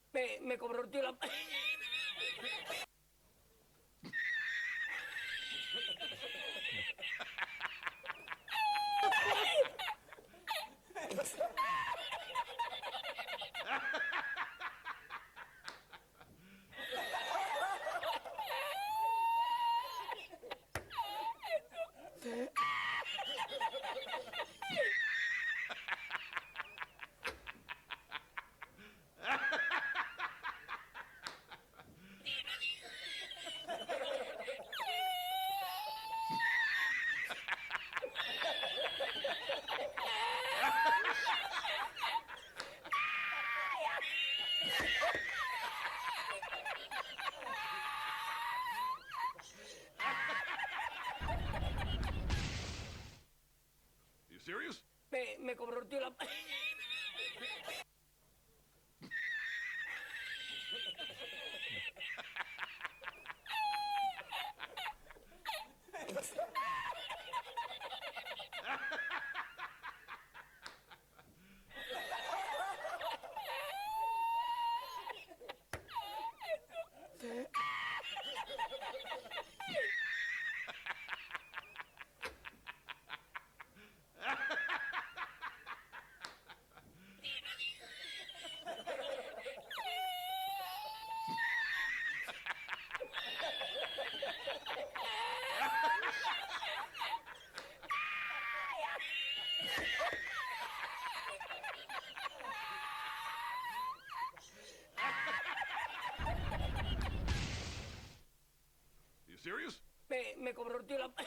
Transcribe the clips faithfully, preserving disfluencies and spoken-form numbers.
Me, me cobró el tío la... You serious? Me, me cobró el tío la... You serious? Me, me cobró el tío la...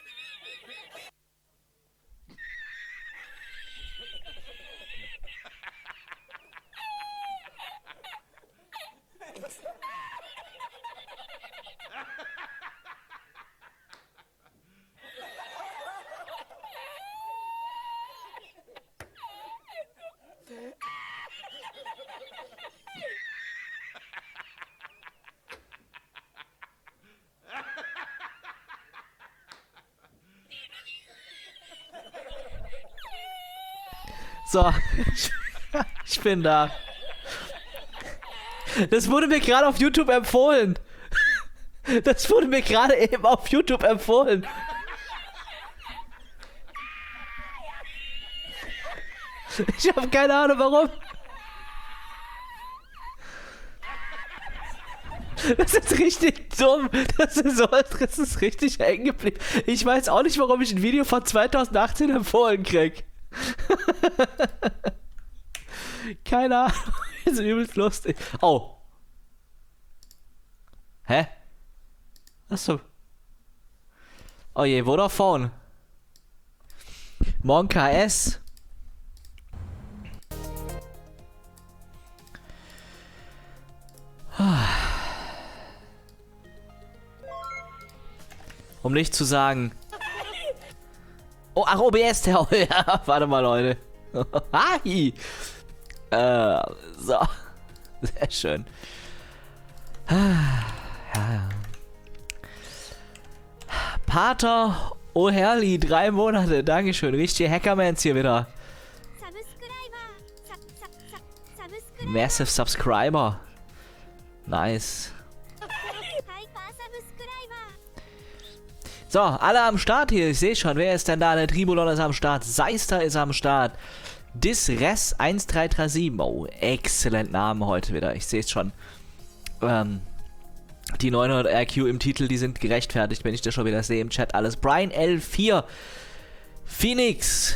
So, ich, ich bin da. Das wurde mir gerade auf YouTube empfohlen. Das wurde mir gerade eben auf YouTube empfohlen. Ich habe keine Ahnung warum. Das ist richtig dumm. Das ist, so, das ist richtig hängen geblieben. Ich weiß auch nicht, warum ich ein Video von zweitausendachtzehn empfohlen krieg. Keine Ahnung. Das ist übelst lustig. Oh. Hä? Achso. Oh je, Vodafone. Morgen K S. Um nicht zu sagen. Oh, ach, O B S, der. Oh, ja, warte mal, Leute. Hi. Äh, so. Sehr schön. Ja, ja. Pater O'Herlihy, drei Monate. Dankeschön. Richtige Hackermans hier wieder. Massive Subscriber. Nice. So, alle am Start hier. Ich sehe schon, wer ist denn da? Der Tribulon ist am Start. Seister ist am Start. Disres eins drei drei sieben. Oh, exzellent Namen heute wieder. Ich sehe es schon. Ähm, die neunhundert R Q im Titel, die sind gerechtfertigt, wenn ich das schon wieder sehe im Chat. Alles. Brian L vier. Phoenix.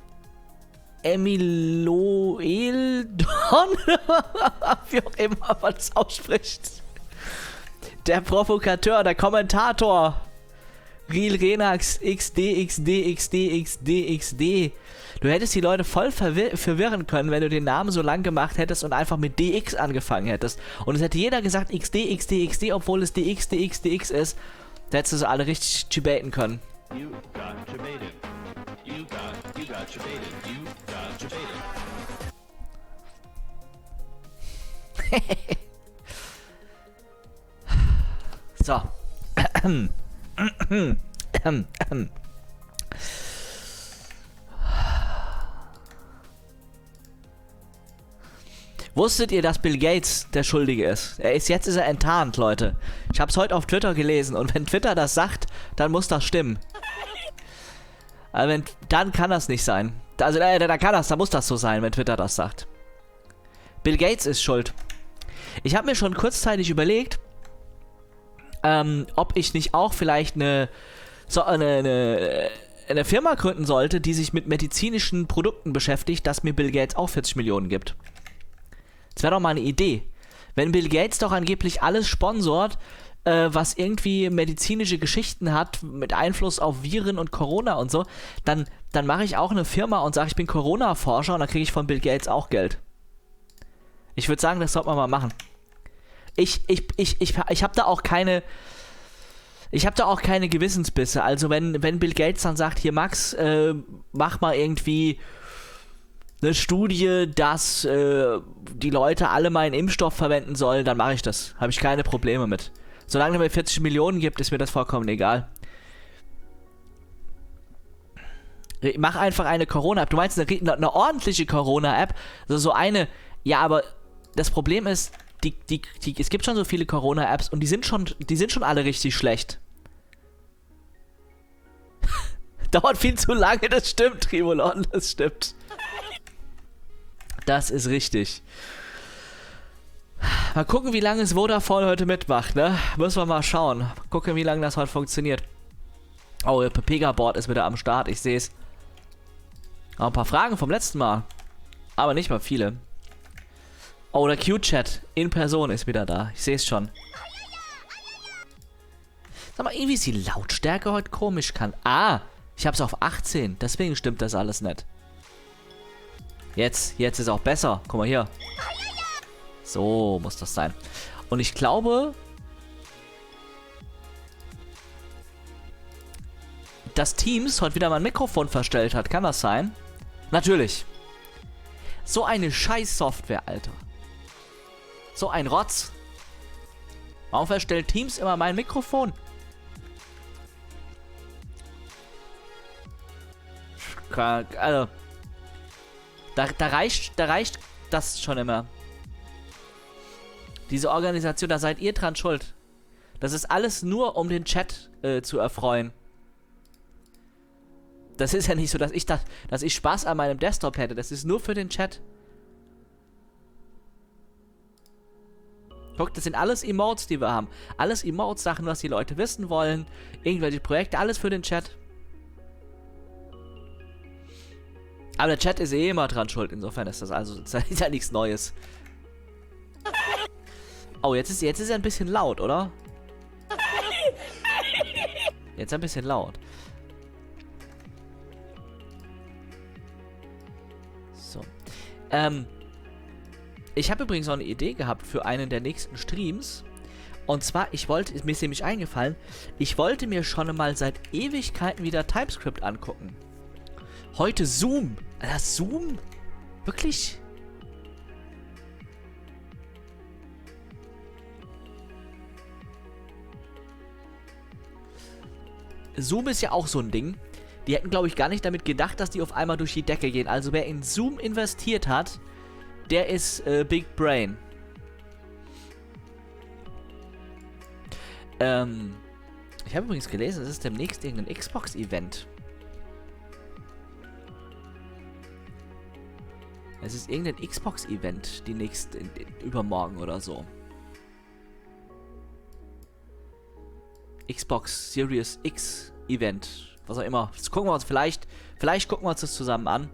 Emiloeldon. Wie auch immer man das ausspricht. Der Provokateur, der Kommentator. Real Renax X D X D X D X D X D. Du hättest die Leute voll verwir verwirren können, wenn du den Namen so lang gemacht hättest und einfach mit D X angefangen hättest. Und es hätte jeder gesagt X D X D X D, obwohl es D X D X D X ist. Da hättest du sie alle richtig debaten können. You got debated. You got, you got debated. You got debated. So. Wusstet ihr, dass Bill Gates der Schuldige ist? Er ist jetzt ist er enttarnt, Leute. Ich habe es heute auf Twitter gelesen und wenn Twitter das sagt, dann muss das stimmen. Also wenn, dann kann das nicht sein. Also äh, da kann das, da muss das so sein, wenn Twitter das sagt. Bill Gates ist schuld. Ich habe mir schon kurzzeitig überlegt, ähm, ob ich nicht auch vielleicht eine, so, eine, eine, eine Firma gründen sollte, die sich mit medizinischen Produkten beschäftigt, dass mir Bill Gates auch vierzig Millionen gibt. Das wäre doch mal eine Idee. Wenn Bill Gates doch angeblich alles sponsort, äh, was irgendwie medizinische Geschichten hat, mit Einfluss auf Viren und Corona und so, dann, dann mache ich auch eine Firma und sage, ich bin Corona-Forscher und dann kriege ich von Bill Gates auch Geld. Ich würde sagen, das sollte man mal machen. Ich, ich, ich, ich, ich habe da auch keine... Ich habe da auch keine Gewissensbisse. Also wenn, wenn Bill Gates dann sagt, hier Max, äh, mach mal irgendwie eine Studie, dass äh, die Leute alle meinen Impfstoff verwenden sollen, dann mache ich das. Habe ich keine Probleme mit. Solange er mir vierzig Millionen gibt, ist mir das vollkommen egal. Mach einfach eine Corona-App. Du meinst eine, eine ordentliche Corona-App? Also so eine... Ja, aber das Problem ist, die, die, die, es gibt schon so viele Corona-Apps und die sind schon, die sind schon alle richtig schlecht. Dauert viel zu lange, das stimmt, Trimolon, das stimmt. Das ist richtig. Mal gucken, wie lange es Vodafone heute mitmacht, ne? Müssen wir mal schauen. Mal gucken, wie lange das heute funktioniert. Oh, der Pepega-Board ist wieder am Start, ich sehe es. Noch ein paar Fragen vom letzten Mal. Aber nicht mal viele. Oh, der Q-Chat in Person ist wieder da. Ich sehe es schon. Sag mal, irgendwie ist die Lautstärke heute komisch. Kann. Ah, ich habe es auf achtzehn. Deswegen stimmt das alles nicht. Jetzt, jetzt ist auch besser. Guck mal hier. So muss das sein. Und ich glaube, dass Teams heute wieder mein Mikrofon verstellt hat. Kann das sein? Natürlich. So eine scheiß Software, Alter. So ein Rotz. Warum verstellt Teams immer mein Mikrofon? Also, da, da reicht, da reicht das schon immer. Diese Organisation, da seid ihr dran schuld. Das ist alles nur, um den Chat äh, zu erfreuen. Das ist ja nicht so, dass ich, da, dass ich Spaß an meinem Desktop hätte. Das ist nur für den Chat. Guck, das sind alles Emotes, die wir haben. Alles Emotes-Sachen, was die Leute wissen wollen. Irgendwelche Projekte, alles für den Chat. Aber der Chat ist eh immer dran schuld. Insofern ist das also das ist ja nichts Neues. Oh, jetzt ist, jetzt ist er ein bisschen laut, oder? Jetzt ein bisschen laut. So. Ähm... Ich habe übrigens auch eine Idee gehabt für einen der nächsten Streams. Und zwar, ich wollte, mir ist nämlich eingefallen, ich wollte mir schon mal seit Ewigkeiten wieder TypeScript angucken. Heute Zoom. Das Zoom? Wirklich? Zoom ist ja auch so ein Ding. Die hätten, glaube ich, gar nicht damit gedacht, dass die auf einmal durch die Decke gehen. Also wer in Zoom investiert hat, der ist äh, Big Brain. Ähm, ich habe übrigens gelesen, es ist demnächst irgendein Xbox-Event. Es ist irgendein Xbox-Event, die nächste, in, in, übermorgen oder so. Xbox Series X Event. Was auch immer. Das gucken wir uns vielleicht, vielleicht gucken wir uns das zusammen an.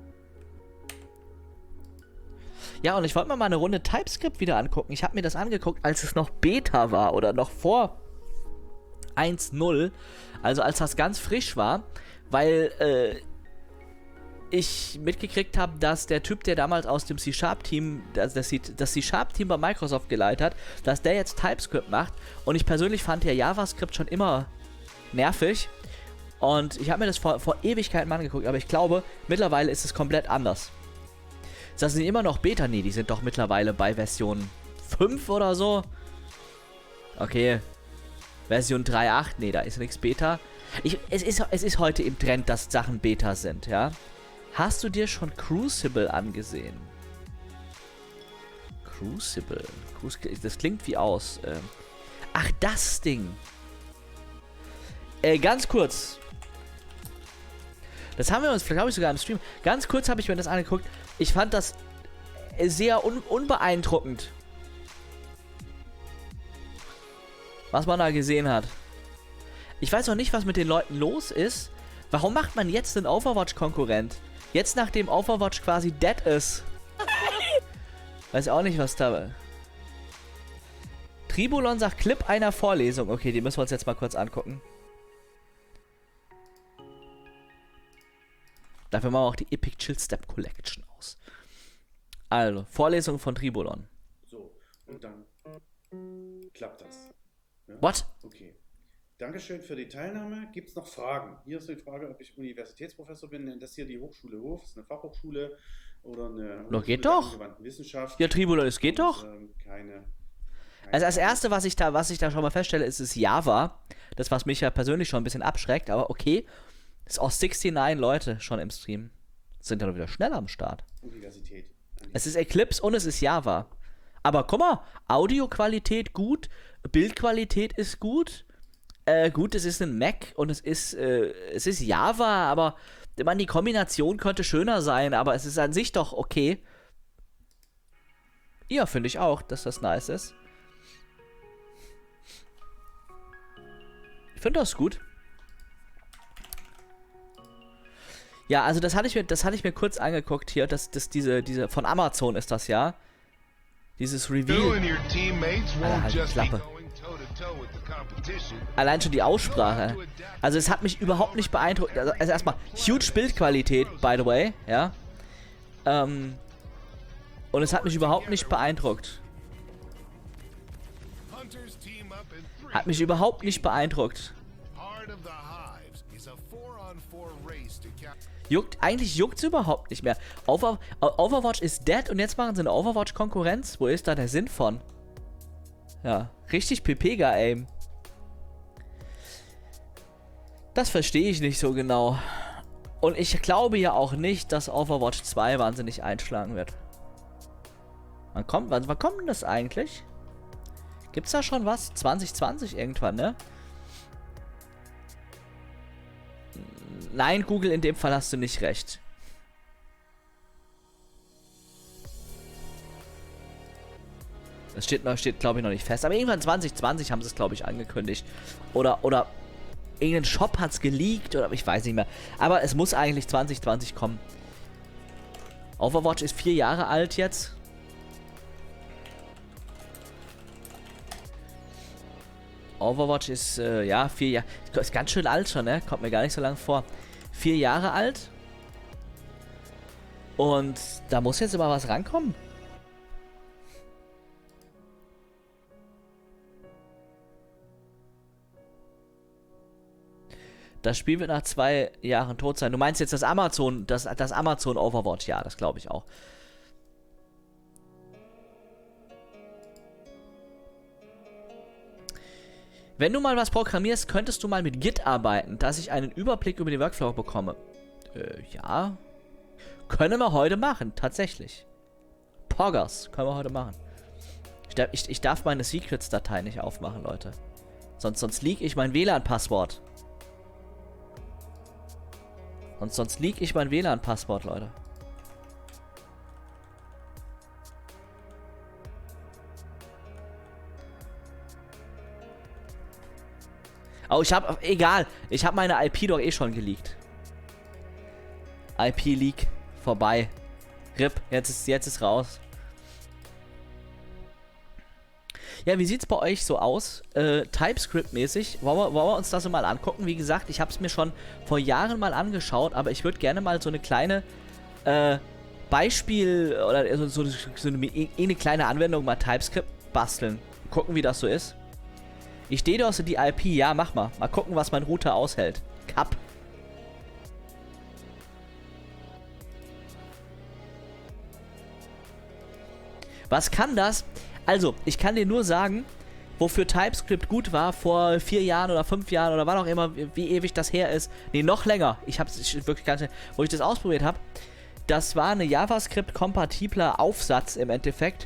Ja, und ich wollte mir mal eine Runde TypeScript wieder angucken. Ich habe mir das angeguckt, als es noch Beta war oder noch vor eins Punkt null. Also als das ganz frisch war, weil äh, ich mitgekriegt habe, dass der Typ, der damals aus dem C-Sharp-Team, das, das C-Sharp-Team bei Microsoft geleitet hat, dass der jetzt TypeScript macht. Und ich persönlich fand ja JavaScript schon immer nervig. Und ich habe mir das vor, vor Ewigkeiten mal angeguckt, aber ich glaube, mittlerweile ist es komplett anders. Das sind immer noch Beta? Nee, die sind doch mittlerweile bei Version fünf oder so. Okay. Version drei Punkt acht? Nee, da ist nichts Beta. Ich, es, ist, es ist heute im Trend, dass Sachen Beta sind, ja. Hast du dir schon Crucible angesehen? Crucible. Crucible. Das klingt wie aus. Ähm. Ach, das Ding. Äh, ganz kurz. Das haben wir uns, glaube ich, sogar im Stream. Ganz kurz habe ich mir das angeguckt. Ich fand das sehr un unbeeindruckend. Was man da gesehen hat. Ich weiß noch nicht, was mit den Leuten los ist. Warum macht man jetzt einen Overwatch-Konkurrent? Jetzt, nachdem Overwatch quasi dead ist. Weiß auch nicht, was da... Tribulon sagt Clip einer Vorlesung. Okay, die müssen wir uns jetzt mal kurz angucken. Dafür machen wir auch die Epic Chill Step Collection aus. Also, Vorlesung von Tribulon. So, und dann klappt das. Ja? What? Okay. Dankeschön für die Teilnahme. Gibt es noch Fragen? Hier ist die Frage, ob ich Universitätsprofessor bin. Denn das hier die Hochschule Hof, ist eine Fachhochschule oder eine Doch, geht Hochschule der doch. angewandten Wissenschaft. Ja, Tribulon, es geht Und, doch. Ähm, keine, keine Also als erste, was ich da, was ich da schon mal feststelle, ist es Java. Das, was mich ja persönlich schon ein bisschen abschreckt, aber okay. Ist auch neunundsechzig Leute schon im Stream. Sind ja noch wieder schnell am Start. Universität. Es ist Eclipse und es ist Java. Aber guck mal, Audioqualität gut, Bildqualität ist gut. Äh, gut, es ist ein Mac und es ist, äh, es ist Java, aber ich meine, die Kombination könnte schöner sein, aber es ist an sich doch okay. Ja, finde ich auch, dass das nice ist. Ich finde das gut. Ja, also das hatte ich mir, das hatte ich mir kurz angeguckt hier, dass das diese, diese, von Amazon ist das ja. Dieses Reveal. Alter, halt die Klappe. Allein schon die Aussprache. Also es hat mich überhaupt nicht beeindruckt. Also, also erstmal, huge Bildqualität, by the way, ja. Ähm, und es hat mich überhaupt nicht beeindruckt. Hat mich überhaupt nicht beeindruckt. Juckt, eigentlich juckt's überhaupt nicht mehr. Over, Overwatch ist dead und jetzt machen sie eine Overwatch-Konkurrenz. Wo ist da der Sinn von? Ja, richtig Pepega-Aim. Das verstehe ich nicht so genau. Und ich glaube ja auch nicht, dass Overwatch zwei wahnsinnig einschlagen wird. Wann kommt, wann, wann kommt denn das eigentlich? Gibt's da schon was? zwanzig zwanzig irgendwann, ne? Nein, Google, in dem Fall hast du nicht recht. Das steht, steht glaube ich, noch nicht fest. Aber irgendwann zwanzig zwanzig haben sie es, glaube ich, angekündigt. Oder, oder irgendein Shop hat es geleakt. Oder ich weiß nicht mehr. Aber es muss eigentlich zwanzig zwanzig kommen. Overwatch ist vier Jahre alt jetzt. Overwatch ist, äh, ja, vier Jahre. Ist ganz schön alt schon, ne? Kommt mir gar nicht so lange vor. Vier Jahre alt. Und da muss jetzt immer was rankommen. Das Spiel wird nach zwei Jahren tot sein. Du meinst jetzt das Amazon, das, das Amazon Overwatch, ja, das glaube ich auch. Wenn du mal was programmierst, könntest du mal mit Git arbeiten, dass ich einen Überblick über den Workflow bekomme. Äh, ja. Können wir heute machen, tatsächlich. Poggers, können wir heute machen. Ich darf, ich, ich darf meine Secrets-Datei nicht aufmachen, Leute. Sonst, sonst leak ich mein W L A N-Passwort. Sonst, sonst leak ich mein W L A N-Passwort, Leute. Oh, ich hab, egal, ich habe meine I P doch eh schon geleakt. I P-Leak, vorbei. R I P, jetzt ist, jetzt ist raus. Ja, wie sieht's bei euch so aus? Äh, TypeScript-mäßig, wollen wir, wollen wir uns das so mal angucken? Wie gesagt, ich habe es mir schon vor Jahren mal angeschaut, aber ich würde gerne mal so eine kleine, äh, Beispiel, oder so, so, so eine, eine kleine Anwendung mal TypeScript basteln. Gucken, wie das so ist. Ich stehe aus die I P, ja, mach mal. Mal gucken, was mein Router aushält. Cup. Was kann das? Also, ich kann dir nur sagen, wofür TypeScript gut war vor vier Jahren oder fünf Jahren oder wann auch immer, wie ewig das her ist. Nee, noch länger. Ich hab's wirklich ganz schnell, wo ich das ausprobiert habe. Das war eine JavaScript-kompatibler Aufsatz im Endeffekt.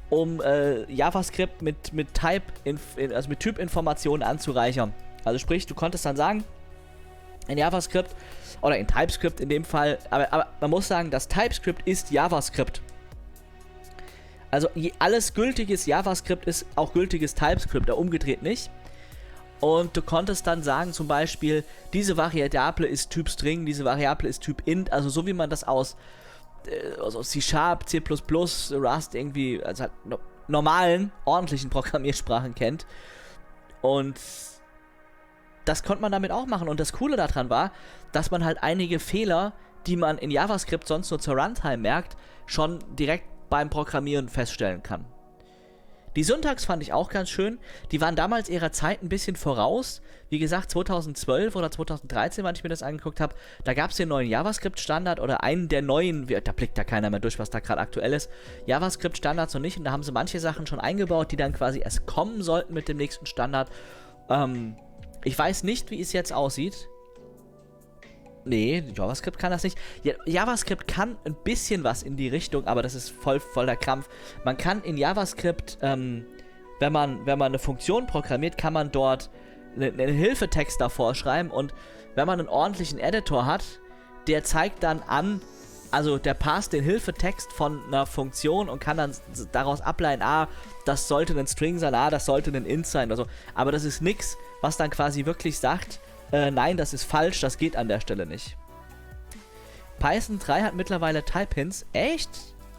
um äh, JavaScript mit, mit Type, also mit Typinformationen anzureichern. Also sprich, du konntest dann sagen, in JavaScript oder in TypeScript in dem Fall, aber, aber man muss sagen, das TypeScript ist JavaScript. Also je, alles gültiges JavaScript ist auch gültiges TypeScript, oder umgedreht nicht. Und du konntest dann sagen, zum Beispiel, diese Variable ist Typ String, diese Variable ist Typ Int, also so wie man das aus, äh, aus C Sharp, C plus plus, Rust irgendwie, also halt no, normalen, ordentlichen Programmiersprachen kennt. Und das konnte man damit auch machen. Und das Coole daran war, dass man halt einige Fehler, die man in JavaScript sonst nur zur Runtime merkt, schon direkt beim Programmieren feststellen kann. Die Syntax fand ich auch ganz schön. Die waren damals ihrer Zeit ein bisschen voraus. Wie gesagt, zweitausendzwölf oder zweitausenddreizehn, wann ich mir das angeguckt habe, da gab es den neuen JavaScript-Standard oder einen der neuen, da blickt da keiner mehr durch, was da gerade aktuell ist, JavaScript-Standards noch nicht. Und da haben sie manche Sachen schon eingebaut, die dann quasi erst kommen sollten mit dem nächsten Standard. Ähm, ich weiß nicht, wie es jetzt aussieht. Nee, JavaScript kann das nicht. Ja, JavaScript kann ein bisschen was in die Richtung, aber das ist voll, voll der Krampf. Man kann in JavaScript, ähm, wenn man, wenn man eine Funktion programmiert, kann man dort einen, einen Hilfetext davor schreiben und wenn man einen ordentlichen Editor hat, der zeigt dann an, also der passt den Hilfetext von einer Funktion und kann dann daraus ableiten, ah, das sollte ein String sein, ah, das sollte ein Int sein oder so. Aber das ist nix, was dann quasi wirklich sagt, Äh, nein, das ist falsch, das geht an der Stelle nicht. Python drei hat mittlerweile Type-Hints. Echt?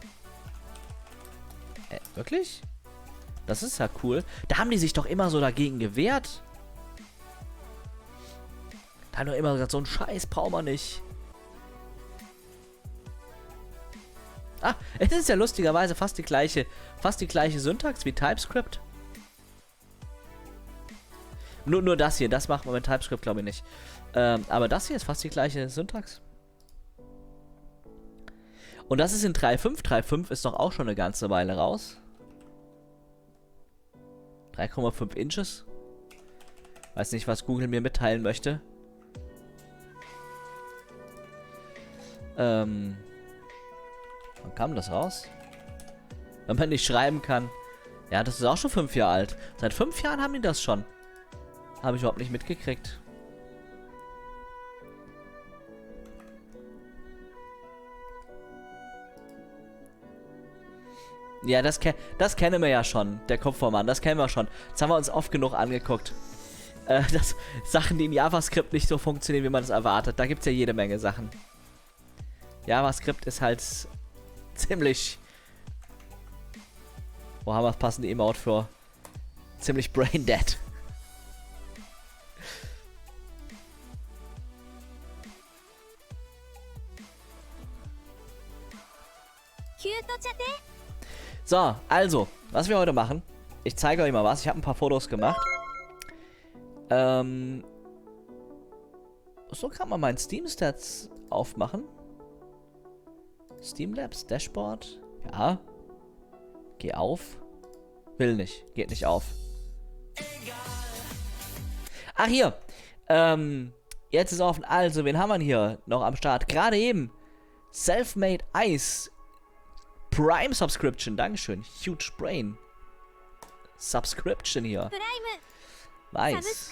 Äh, wirklich? Das ist ja cool. Da haben die sich doch immer so dagegen gewehrt. Da haben doch immer gesagt, so einen Scheiß brauchen wir nicht. Ah, es ist ja lustigerweise fast die gleiche, fast die gleiche Syntax wie TypeScript. Nur, nur das hier, das macht man mit TypeScript, glaube ich, nicht. Ähm, aber das hier ist fast die gleiche Syntax. Und das ist in drei Punkt fünf. drei Punkt fünf ist doch auch schon eine ganze Weile raus. drei Komma fünf Inches. Weiß nicht, was Google mir mitteilen möchte. Ähm. Wann kam das raus? Wenn man nicht schreiben kann. Ja, das ist auch schon fünf Jahre alt. Seit fünf Jahren haben die das schon. Habe ich überhaupt nicht mitgekriegt. Ja, das, ke das kennen wir ja schon. Der Kopf vom Mann, das kennen wir schon. Das haben wir uns oft genug angeguckt. Äh, das, Sachen, die in JavaScript nicht so funktionieren, wie man es erwartet. Da gibt es ja jede Menge Sachen. JavaScript ist halt ziemlich... Wo haben wir das passende Emote für? Ziemlich brain dead. So, also, was wir heute machen, ich zeige euch mal was. Ich habe ein paar Fotos gemacht. Ähm, so kann man meinen Steam-Stats aufmachen. Steamlabs, Dashboard. Ja. Geh auf. Will nicht. Geht nicht auf. Ach, hier. Ähm, jetzt ist offen. Also, wen haben wir hier noch am Start? Gerade eben. Selfmade Ice. Prime Subscription, Dankeschön. Huge Brain. Subscription hier. Nice.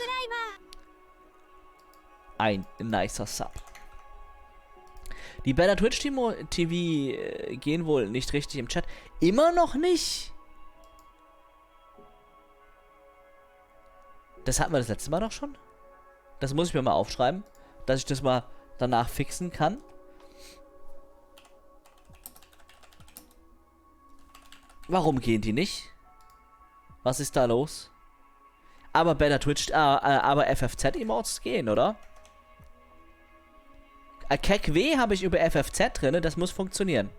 Ein nicer Sub. Die bei der Twitch T V äh, gehen wohl nicht richtig im Chat. Immer noch nicht? Das hatten wir das letzte Mal doch schon? Das muss ich mir mal aufschreiben, dass ich das mal danach fixen kann. Warum gehen die nicht? Was ist da los? Aber bei der Twitch, äh, äh, aber F F Z-Emotes gehen, oder? Äh, KekW habe ich über F F Z drin, das muss funktionieren.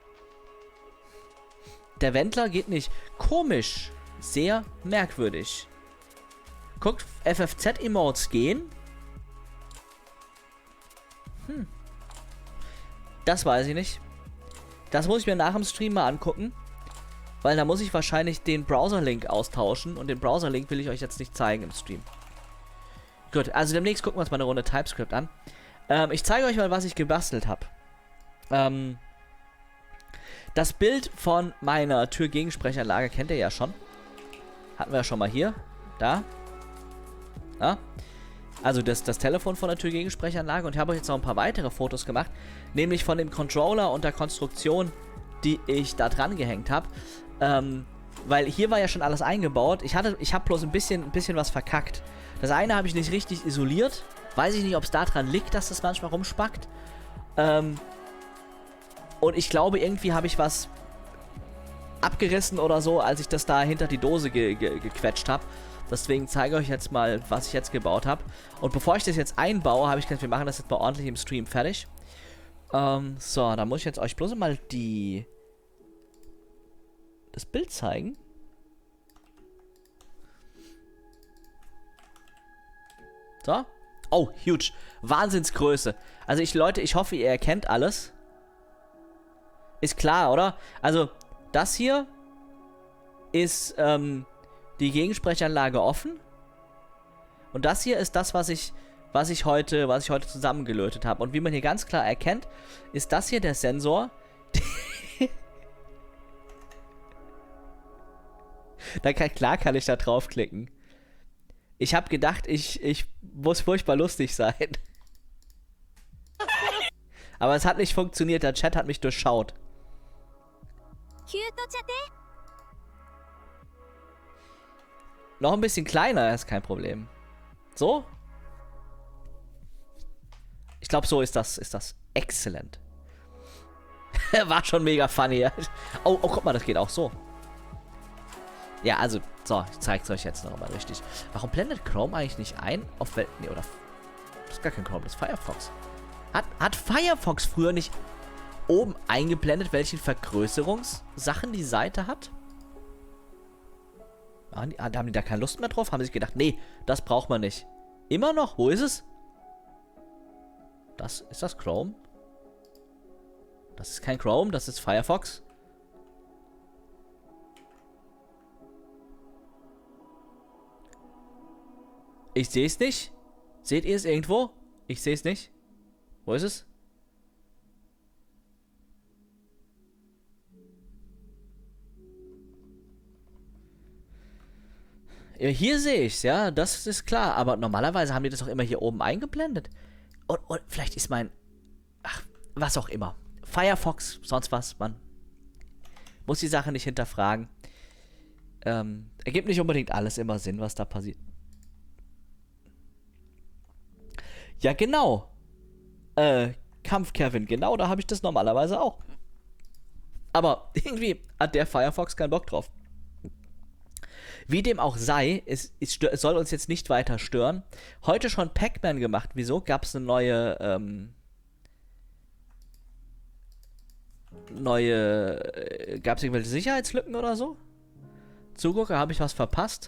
Der Wendler geht nicht. Komisch. Sehr merkwürdig. Guckt, F F Z-Emotes gehen. Hm. Das weiß ich nicht. Das muss ich mir nach dem Stream mal angucken. Weil da muss ich wahrscheinlich den Browser-Link austauschen. Und den Browser-Link will ich euch jetzt nicht zeigen im Stream. Gut, also demnächst gucken wir uns mal eine Runde TypeScript an. Ähm, ich zeige euch mal, was ich gebastelt habe. Ähm, Das Bild von meiner Türgegensprechanlage kennt ihr ja schon. Hatten wir ja schon mal hier. Da. Ja. Also das, das Telefon von der Türgegensprechanlage. Und ich habe euch jetzt noch ein paar weitere Fotos gemacht. Nämlich von dem Controller und der Konstruktion, die ich da dran gehängt habe. Ähm, weil hier war ja schon alles eingebaut. Ich hatte, ich habe bloß ein bisschen, ein bisschen was verkackt. Das eine habe ich nicht richtig isoliert. Weiß ich nicht, ob es daran liegt, dass das manchmal rumspackt. Ähm... Und ich glaube, irgendwie habe ich was abgerissen oder so, als ich das da hinter die Dose ge ge gequetscht habe. Deswegen zeige ich euch jetzt mal, was ich jetzt gebaut habe. Und bevor ich das jetzt einbaue, habe ich gedacht, wir machen das jetzt mal ordentlich im Stream fertig. Ähm, so, da muss ich jetzt euch bloß mal die... das Bild zeigen. So. Oh, huge. Wahnsinnsgröße. Also ich, Leute, ich hoffe, ihr erkennt alles. Ist klar, oder? Also, das hier ist ähm, die Gegensprechanlage offen. Und das hier ist das, was ich, was ich heute, was ich heute zusammengelötet habe. Und wie man hier ganz klar erkennt, ist das hier der Sensor. da kann, klar kann ich da draufklicken. Ich habe gedacht, ich, ich muss furchtbar lustig sein. Aber es hat nicht funktioniert. Der Chat hat mich durchschaut. Noch ein bisschen kleiner ist kein Problem. So? Ich glaube, so ist das, ist das exzellent. War schon mega funny. Oh, oh, guck mal, das geht auch so. Ja, also, so, ich zeige es euch jetzt noch mal richtig. Warum blendet Chrome eigentlich nicht ein? Auf Welt. Nee, oder. Das ist gar kein Chrome, das ist Firefox. Hat, hat Firefox früher nicht oben eingeblendet, welchen Vergrößerungssachen die Seite hat? Haben die, haben die da keine Lust mehr drauf? Haben sie sich gedacht, nee, das braucht man nicht. Immer noch? Wo ist es? Das, ist das Chrome? Das ist kein Chrome, das ist Firefox. Ich sehe es nicht. Seht ihr es irgendwo? Ich sehe es nicht. Wo ist es? Ja, hier sehe ich es, ja, das ist klar. Aber normalerweise haben die das doch immer hier oben eingeblendet. Und, und vielleicht ist mein... Ach, was auch immer. Firefox, sonst was, man muss die Sache nicht hinterfragen. Ähm, ergibt nicht unbedingt alles immer Sinn, was da passiert. Ja, genau. Äh, Kampf Kevin, genau, da habe ich das normalerweise auch. Aber irgendwie hat der Firefox keinen Bock drauf. Wie dem auch sei, es, es, es soll uns jetzt nicht weiter stören. Heute schon Pac-Man gemacht. Wieso? Gab es eine neue, ähm, neue, äh, gab es irgendwelche Sicherheitslücken oder so? Zugucker, habe ich was verpasst?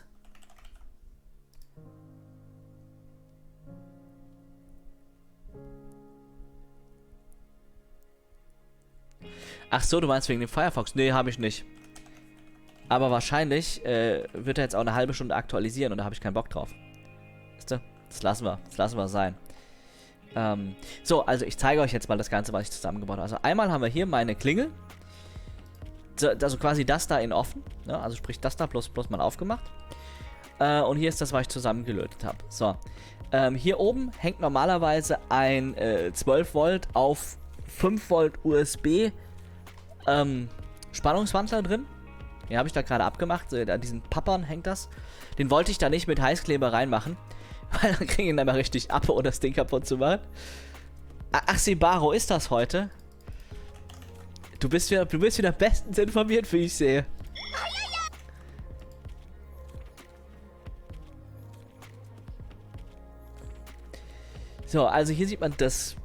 Ach so, du meinst wegen dem Firefox? Nee, habe ich nicht. Aber wahrscheinlich äh, wird er jetzt auch eine halbe Stunde aktualisieren und da habe ich keinen Bock drauf. Weißt du? Das lassen wir. Das lassen wir sein. Ähm, so, also ich zeige euch jetzt mal das Ganze, was ich zusammengebaut habe. Also einmal haben wir hier meine Klingel. So, also quasi das da in offen. Ne? Also sprich das da bloß, bloß mal aufgemacht. Äh, und hier ist das, was ich zusammengelötet habe. So. Ähm, hier oben hängt normalerweise ein äh, zwölf Volt auf fünf Volt U S B ähm, Spannungswandler drin. Den habe ich da gerade abgemacht. So, an diesen Pappern hängt das. Den wollte ich da nicht mit Heißkleber reinmachen. Weil dann kriege ich ihn dann mal richtig ab, um das Ding kaputt zu machen. Ach, Sibaro, ist das heute? Du bist wieder, du bist wieder bestens informiert, wie ich sehe. So, also hier sieht man das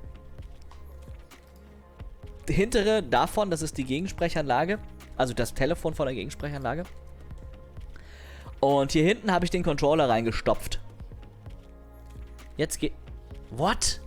hintere davon, das ist die Gegensprechanlage. Also das Telefon von der Gegensprechanlage. Und hier hinten habe ich den Controller reingestopft. Jetzt geht... What?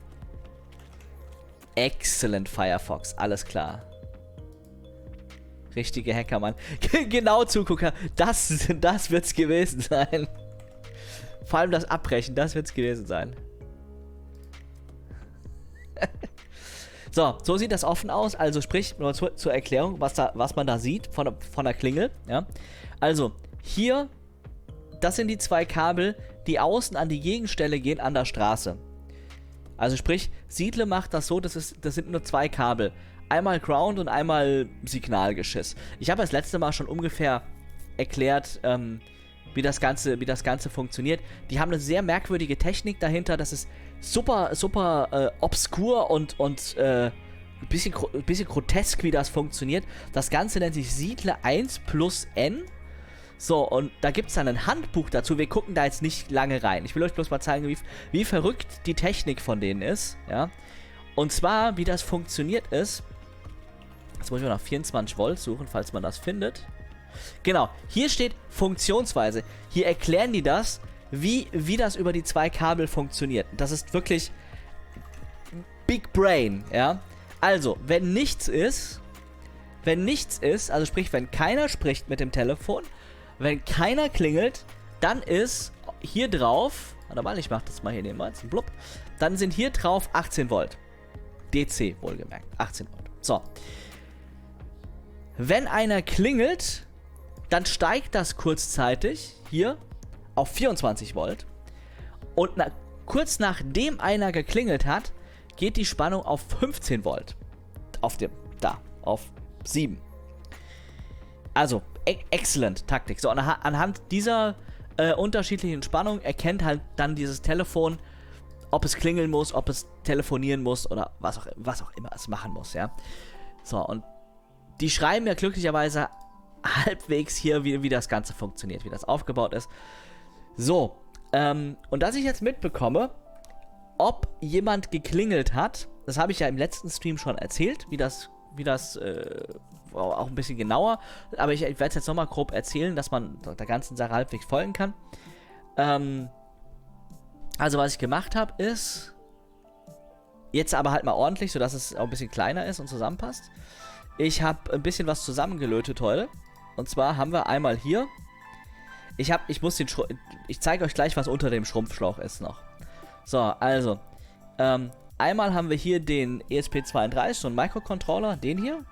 Excellent Firefox, alles klar. Richtige Hacker, Mann. Genau, Zugucker. Das, das wird's gewesen sein. Vor allem das Abbrechen, das wird's gewesen sein. So, so sieht das offen aus. Also sprich, nur zur, zur Erklärung, was, da, was man da sieht von, von der Klingel. Ja? Also, hier, das sind die zwei Kabel, die außen an die Gegenstelle gehen an der Straße. Also sprich, Siedle macht das so, das, ist, das sind nur zwei Kabel. Einmal Ground und einmal Signalgeschiss. Ich habe das letzte Mal schon ungefähr erklärt, ähm, wie das Ganze, wie das Ganze funktioniert. Die haben eine sehr merkwürdige Technik dahinter. Das ist super, super äh, obskur und, und äh, ein bisschen, ein bisschen grotesk, wie das funktioniert. Das Ganze nennt sich Siedle eins plus N. So, und da gibt es dann ein Handbuch dazu. Wir gucken da jetzt nicht lange rein. Ich will euch bloß mal zeigen, wie, wie verrückt die Technik von denen ist. Ja. Und zwar, wie das funktioniert ist. Jetzt muss ich mal nach vierundzwanzig Volt suchen, falls man das findet. Genau, hier steht Funktionsweise. Hier erklären die das, wie, wie das über die zwei Kabel funktioniert. Das ist wirklich Big Brain, ja. Also, wenn nichts ist, wenn nichts ist, also sprich, wenn keiner spricht mit dem Telefon, wenn keiner klingelt, dann ist hier drauf, warte mal, ich mach das mal hier nebenbei, blub, dann sind hier drauf achtzehn Volt. D C wohlgemerkt, achtzehn Volt. So. Wenn einer klingelt, dann steigt das kurzzeitig hier auf vierundzwanzig Volt. Und na, kurz nachdem einer geklingelt hat, geht die Spannung auf fünfzehn Volt. Auf dem, da, auf sieben. Also, e excellent Taktik. So, anha anhand dieser äh, unterschiedlichen Spannung erkennt halt dann dieses Telefon, ob es klingeln muss, ob es telefonieren muss oder was auch, was auch immer es machen muss, ja. So, und die schreiben ja glücklicherweise halbwegs hier, wie, wie das Ganze funktioniert, wie das aufgebaut ist. So, ähm, und dass ich jetzt mitbekomme, ob jemand geklingelt hat, das habe ich ja im letzten Stream schon erzählt, wie das, wie das, äh, auch ein bisschen genauer, aber ich, ich werde es jetzt nochmal grob erzählen, dass man der ganzen Sache halbwegs folgen kann. Ähm, also was ich gemacht habe ist, jetzt aber halt mal ordentlich, sodass es auch ein bisschen kleiner ist und zusammenpasst. Ich habe ein bisschen was zusammengelötet heute. Und zwar haben wir einmal hier. Ich habe, ich muss den Schru ich zeige euch gleich, was unter dem Schrumpfschlauch ist noch. So, also. Ähm, einmal haben wir hier den E S P zweiunddreißig, so einen Microcontroller, den hier.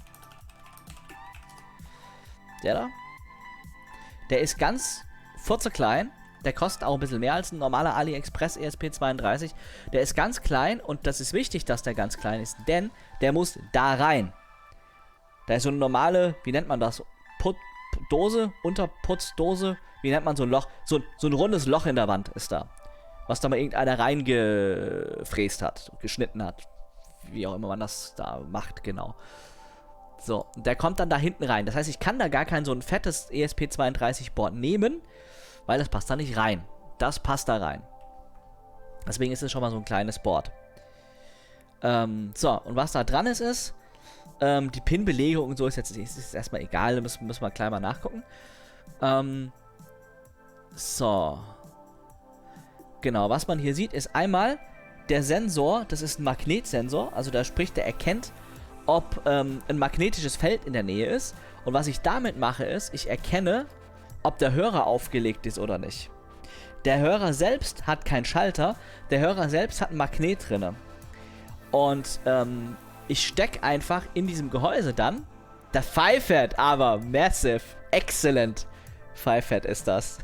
Der da. Der ist ganz furzeklein. Der kostet auch ein bisschen mehr als ein normaler AliExpress E S P zweiunddreißig. Der ist ganz klein und das ist wichtig, dass der ganz klein ist, denn der muss da rein. Da ist so eine normale, wie nennt man das? Put Dose, Unterputzdose. Wie nennt man so ein Loch? So, so ein rundes Loch in der Wand ist da. Was da mal irgendeiner reingefräst hat, geschnitten hat. Wie auch immer man das da macht, genau. So, der kommt dann da hinten rein. Das heißt, ich kann da gar kein so ein fettes E S P zweiunddreißig Board nehmen, weil das passt da nicht rein. Das passt da rein. Deswegen ist es schon mal so ein kleines Board. Ähm, so, und was da dran ist, ist, ähm, die Pin-Belegung und so ist jetzt, ist jetzt erstmal egal, da müssen, müssen wir gleich mal nachgucken. Ähm, so. Genau, was man hier sieht, ist einmal der Sensor, das ist ein Magnetsensor, also da spricht, der erkennt, ob ähm, ein magnetisches Feld in der Nähe ist. Und was ich damit mache, ist, ich erkenne, ob der Hörer aufgelegt ist oder nicht. Der Hörer selbst hat keinen Schalter, der Hörer selbst hat ein Magnet drin. Und ähm, ich stecke einfach in diesem Gehäuse dann, der Pfeifert, aber massive, excellent Pfeifert ist das.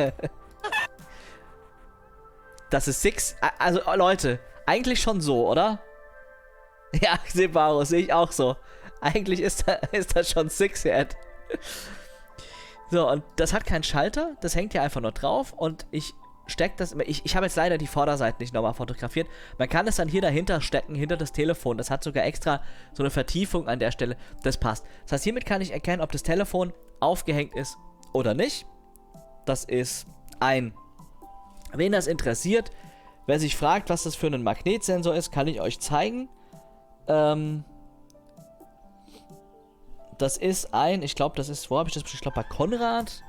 Das ist six, also Leute, eigentlich schon so, oder? Ja, Sebaro, sehe ich auch so. Eigentlich ist, da, ist das schon Six-Head. So, und das hat keinen Schalter, das hängt hier einfach nur drauf und ich stecke das, ich, ich habe jetzt leider die Vorderseite nicht nochmal fotografiert. Man kann es dann hier dahinter stecken, hinter das Telefon. Das hat sogar extra so eine Vertiefung an der Stelle, das passt. Das heißt, hiermit kann ich erkennen, ob das Telefon aufgehängt ist oder nicht. Das ist ein, wen das interessiert, wer sich fragt, was das für ein Magnetsensor ist, kann ich euch zeigen. Ähm, das ist ein, ich glaube, das ist, wo habe ich das? Ich glaube, bei Konrad.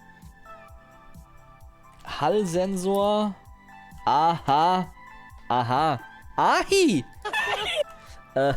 Hallsensor. Aha. Aha. Ahi! äh.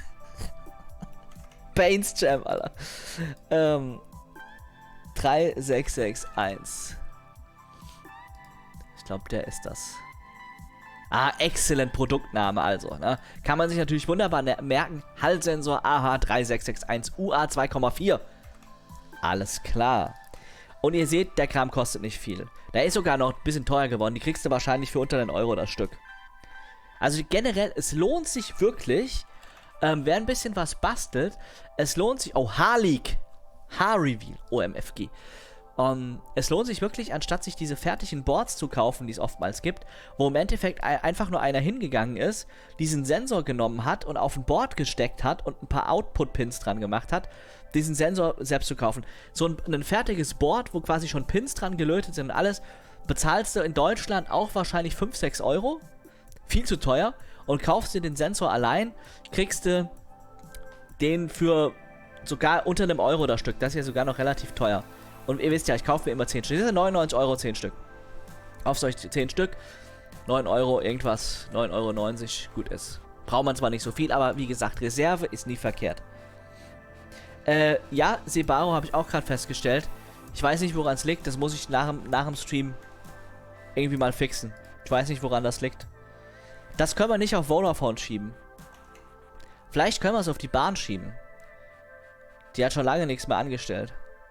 Baines Jam, Alter. Ähm. drei sechs sechs eins. Ich glaube, der ist das. Ah, excellent Produktname also. Ne? Kann man sich natürlich wunderbar merken. Hall-Sensor A H drei sechs sechs eins U A zwei Komma vier. Alles klar. Und ihr seht, der Kram kostet nicht viel. Der ist sogar noch ein bisschen teuer geworden. Die kriegst du wahrscheinlich für unter einen Euro das Stück. Also generell, es lohnt sich wirklich, ähm, wer ein bisschen was bastelt, es lohnt sich, oh, Haarleak, Haarreveal, O M F G. Um, es lohnt sich wirklich, anstatt sich diese fertigen Boards zu kaufen, die es oftmals gibt, wo im Endeffekt ein, einfach nur einer hingegangen ist, diesen Sensor genommen hat und auf ein Board gesteckt hat und ein paar Output-Pins dran gemacht hat, diesen Sensor selbst zu kaufen. So ein, ein fertiges Board, wo quasi schon Pins dran gelötet sind und alles, bezahlst du in Deutschland auch wahrscheinlich fünf, sechs Euro. Viel zu teuer. Und kaufst dir den Sensor allein, kriegst du den für sogar unter einem Euro das Stück. Das ist ja sogar noch relativ teuer. Und ihr wisst ja, ich kaufe mir immer zehn Stück. Das sind neunundneunzig Euro, zehn Stück. Auf solche zehn Stück. neun Euro, irgendwas. neun Euro neunzig. Gut ist. Braucht man zwar nicht so viel, aber wie gesagt, Reserve ist nie verkehrt. Äh, ja, Sebaro habe ich auch gerade festgestellt. Ich weiß nicht, woran es liegt. Das muss ich nach, nach dem Stream irgendwie mal fixen. Ich weiß nicht, woran das liegt. Das können wir nicht auf Vodafone schieben. Vielleicht können wir es auf die Bahn schieben. Die hat schon lange nichts mehr angestellt.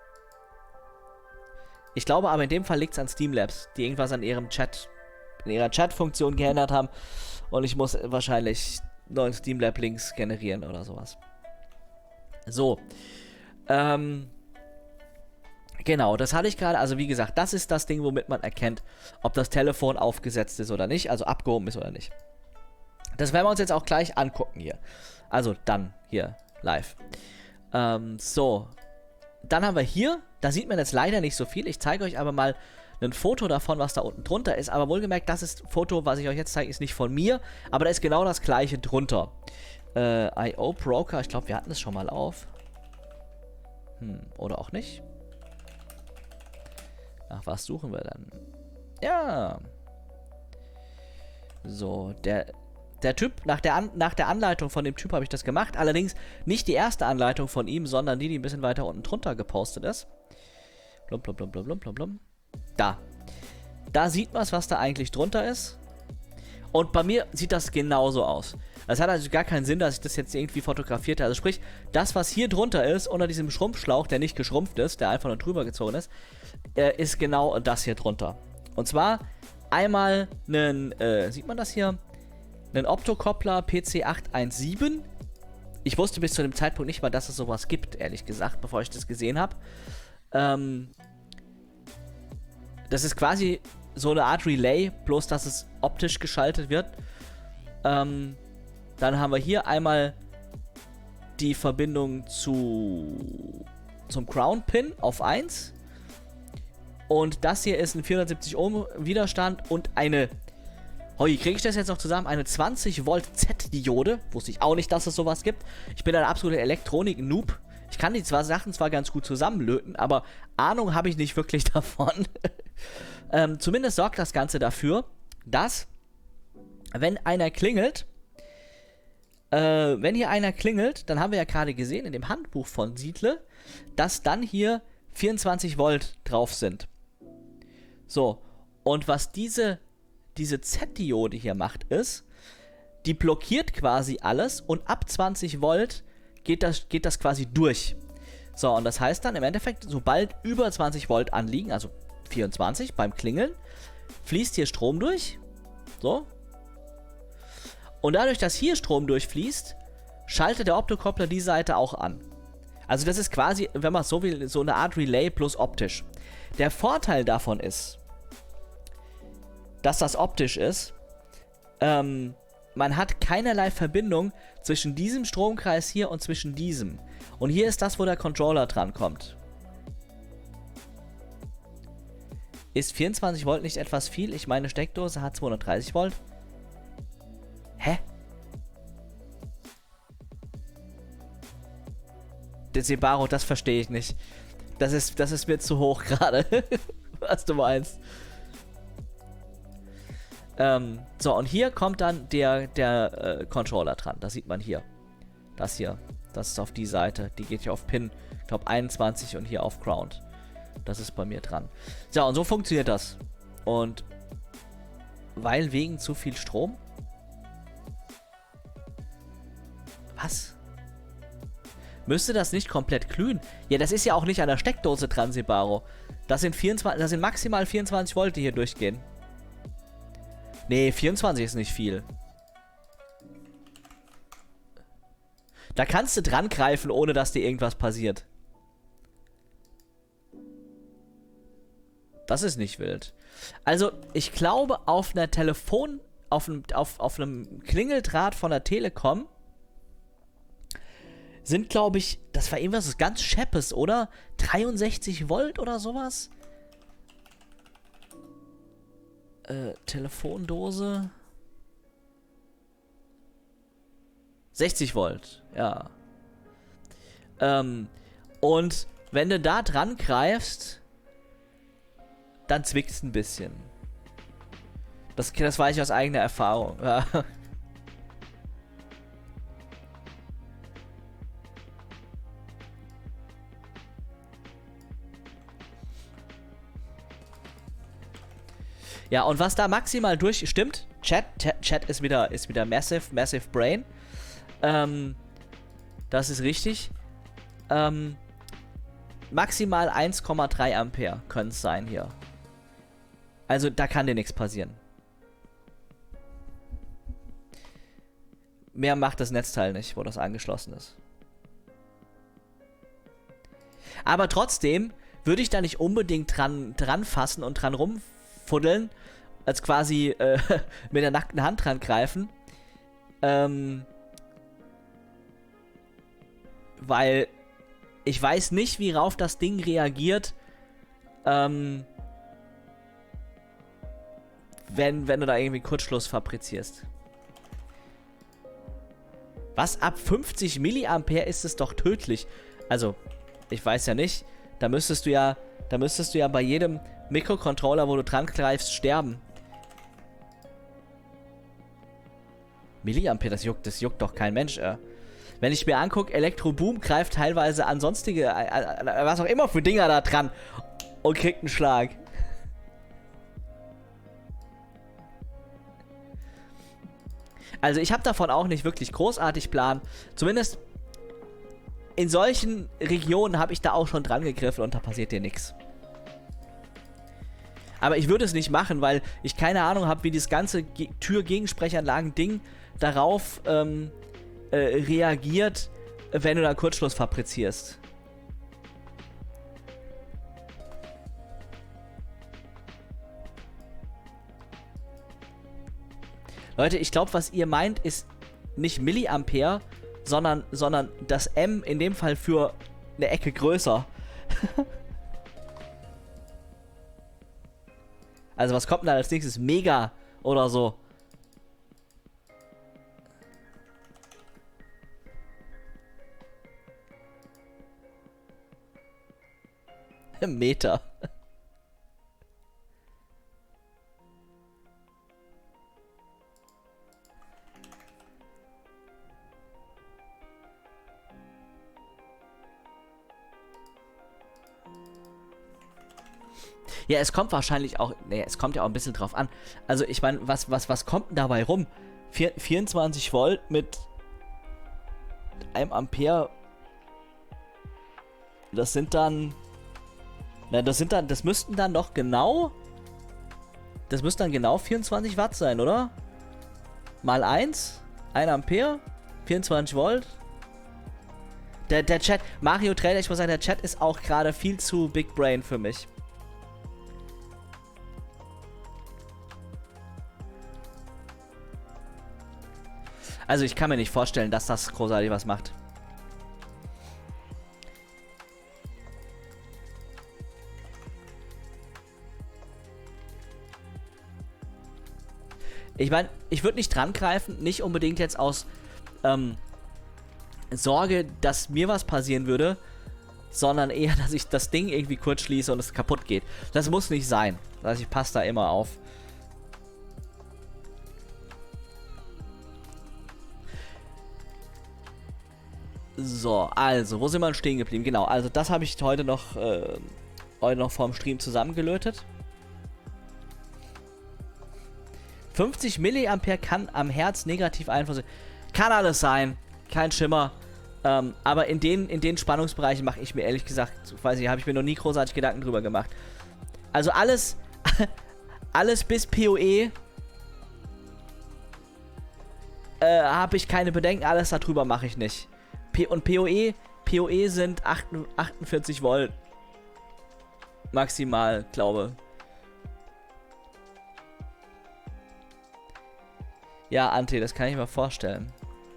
Ich glaube aber in dem Fall liegt es an Streamlabs, die irgendwas an ihrem Chat, in ihrer Chat-Funktion geändert haben. Und ich muss wahrscheinlich neuen Streamlab-Links generieren oder sowas. So. Ähm. Genau, das hatte ich gerade. Also wie gesagt, das ist das Ding, womit man erkennt, ob das Telefon aufgesetzt ist oder nicht. Also abgehoben ist oder nicht. Das werden wir uns jetzt auch gleich angucken hier. Also dann hier live. Ähm, so. Dann haben wir hier, da sieht man jetzt leider nicht so viel. Ich zeige euch aber mal ein Foto davon, was da unten drunter ist. Aber wohlgemerkt, das ist Foto, was ich euch jetzt zeige, ist nicht von mir. Aber da ist genau das gleiche drunter. Äh, I O Broker, ich glaube, wir hatten es schon mal auf. Hm, oder auch nicht. Nach was suchen wir dann? Ja. So, der... Der Typ, nach der, An nach der Anleitung von dem Typ habe ich das gemacht. Allerdings nicht die erste Anleitung von ihm, sondern die, die ein bisschen weiter unten drunter gepostet ist. Blum, blum, blum, blum, blum, blum, blum. Da. Da sieht man es, was da eigentlich drunter ist. Und bei mir sieht das genauso aus. Es hat also gar keinen Sinn, dass ich das jetzt irgendwie fotografiert habe. Also sprich, das, was hier drunter ist, unter diesem Schrumpfschlauch, der nicht geschrumpft ist, der einfach nur drüber gezogen ist, äh, ist genau das hier drunter. Und zwar einmal einen, äh, sieht man das hier? Einen Optokoppler P C acht eins sieben. Ich wusste bis zu dem Zeitpunkt nicht mal, dass es sowas gibt, ehrlich gesagt, bevor ich das gesehen habe. Ähm, das ist quasi so eine Art Relay, bloß dass es optisch geschaltet wird. Ähm, dann haben wir hier einmal die Verbindung zu zum Ground Pin auf eins. Und das hier ist ein vierhundertsiebzig Ohm Widerstand und eine... Hoi, kriege ich das jetzt noch zusammen? Eine zwanzig Volt Z-Diode. Wusste ich auch nicht, dass es sowas gibt. Ich bin ein absoluter Elektronik-Noob. Ich kann die zwei Sachen zwar ganz gut zusammenlöten, aber Ahnung habe ich nicht wirklich davon. ähm, zumindest sorgt das Ganze dafür, dass, wenn einer klingelt, äh, wenn hier einer klingelt, dann haben wir ja gerade gesehen in dem Handbuch von Siedle, dass dann hier vierundzwanzig Volt drauf sind. So, und was diese diese Z-Diode hier macht, ist, die blockiert quasi alles und ab zwanzig Volt geht das, geht das quasi durch. So, und das heißt dann im Endeffekt, sobald über zwanzig Volt anliegen, also vierundzwanzig beim Klingeln, fließt hier Strom durch. So. Und dadurch, dass hier Strom durchfließt, schaltet der Optokoppler die Seite auch an. Also das ist quasi, wenn man es so will, so eine Art Relay plus optisch. Der Vorteil davon ist, dass das optisch ist, ähm, man hat keinerlei Verbindung zwischen diesem Stromkreis hier und zwischen diesem. Und hier ist das, wo der Controller dran kommt. Ist vierundzwanzig Volt nicht etwas viel? Ich meine, Steckdose hat zweihundertdreißig Volt. Hä? Der Sebaro, das verstehe ich nicht. Das ist, das ist mir zu hoch gerade, was du meinst. Ähm, so, und hier kommt dann der, der äh, Controller dran. Das sieht man hier. Das hier. Das ist auf die Seite. Die geht hier auf Pin, ich glaube, einundzwanzig und hier auf Ground. Das ist bei mir dran. So, und so funktioniert das. Und Weil wegen zu viel Strom? Was? Müsste das nicht komplett glühen? Ja, das ist ja auch nicht an der Steckdose dran, Sebaro. Das sind, vierundzwanzig, das sind maximal vierundzwanzig Volt, die hier durchgehen. Nee, vierundzwanzig ist nicht viel. Da kannst du dran greifen, ohne dass dir irgendwas passiert. Das ist nicht wild. Also, ich glaube, auf einer Telefon... Auf einem, auf, auf einem Klingeldraht von der Telekom sind, glaube ich, das war irgendwas ganz Scheppes, oder? dreiundsechzig Volt oder sowas? Äh, Telefondose. sechzig Volt, ja. Ähm, und wenn du da dran greifst, dann zwickt's ein bisschen. Das, das weiß ich aus eigener Erfahrung, ja. Ja, und was da maximal durch... Stimmt, Chat, Chat, Chat ist wieder, ist wieder Massive, Massive Brain. Ähm, das ist richtig. Ähm, maximal eins Komma drei Ampere können es sein hier. Also da kann dir nichts passieren. Mehr macht das Netzteil nicht, wo das angeschlossen ist. Aber trotzdem würde ich da nicht unbedingt dran, dran fassen und dran rumfuddeln, als quasi äh, mit der nackten Hand dran greifen. Ähm, weil ich weiß nicht, wie rauf das Ding reagiert, ähm, wenn, wenn du da irgendwie Kurzschluss fabrizierst. Was? Ab fünfzig Milliampere ist es doch tödlich. Also, ich weiß ja nicht. Da müsstest du ja, da müsstest du ja bei jedem Mikrocontroller, wo du dran greifst, sterben. Milliampere, das juckt, das juckt doch kein Mensch, äh. Wenn ich mir angucke, Elektroboom greift teilweise an sonstige, äh, äh, was auch immer für Dinger da dran und kriegt einen Schlag. Also ich habe davon auch nicht wirklich großartig Plan. Zumindest in solchen Regionen habe ich da auch schon dran gegriffen und da passiert dir nichts. Aber ich würde es nicht machen, weil ich keine Ahnung habe, wie das ganze Ge- Tür-Gegensprechanlagen-Ding darauf ähm, äh, reagiert, wenn du da Kurzschluss fabrizierst. Leute, ich glaube, was ihr meint, ist nicht Milliampere, sondern, sondern das M in dem Fall für eine Ecke größer. Also was kommt denn da als nächstes? Mega oder so. Meter. Ja, es kommt wahrscheinlich auch, nee, es kommt ja auch ein bisschen drauf an. Also ich meine, was, was, was kommt denn dabei rum? Vier, vierundzwanzig Volt mit einem Ampere, das sind dann, na, das sind dann, das müssten dann doch genau, das müssten dann genau vierundzwanzig Watt sein, oder? Mal eins, ein Ampere, vierundzwanzig Volt. Der, der Chat, Mario Trader, ich muss sagen, der Chat ist auch gerade viel zu Big Brain für mich. Also ich kann mir nicht vorstellen, dass das großartig was macht. Ich meine, ich würde nicht dran greifen, nicht unbedingt jetzt aus ähm, Sorge, dass mir was passieren würde, sondern eher, dass ich das Ding irgendwie kurz schließe und es kaputt geht. Das muss nicht sein. Also ich passe da immer auf. So, also, wo sind wir stehen geblieben? Genau, also das habe ich heute noch, äh, heute noch vorm Stream zusammengelötet. fünfzig Milliampere kann am Herz negativ Einfluss. Kann alles sein. Kein Schimmer. Ähm, aber in den, in den Spannungsbereichen mache ich mir ehrlich gesagt, weiß ich, habe ich mir noch nie großartig Gedanken drüber gemacht. Also alles, alles bis P O E äh, habe ich keine Bedenken, alles darüber mache ich nicht. P und P O E, P O E sind achtundvierzig Volt. Maximal, glaube. Ja, Ante, das kann ich mir vorstellen.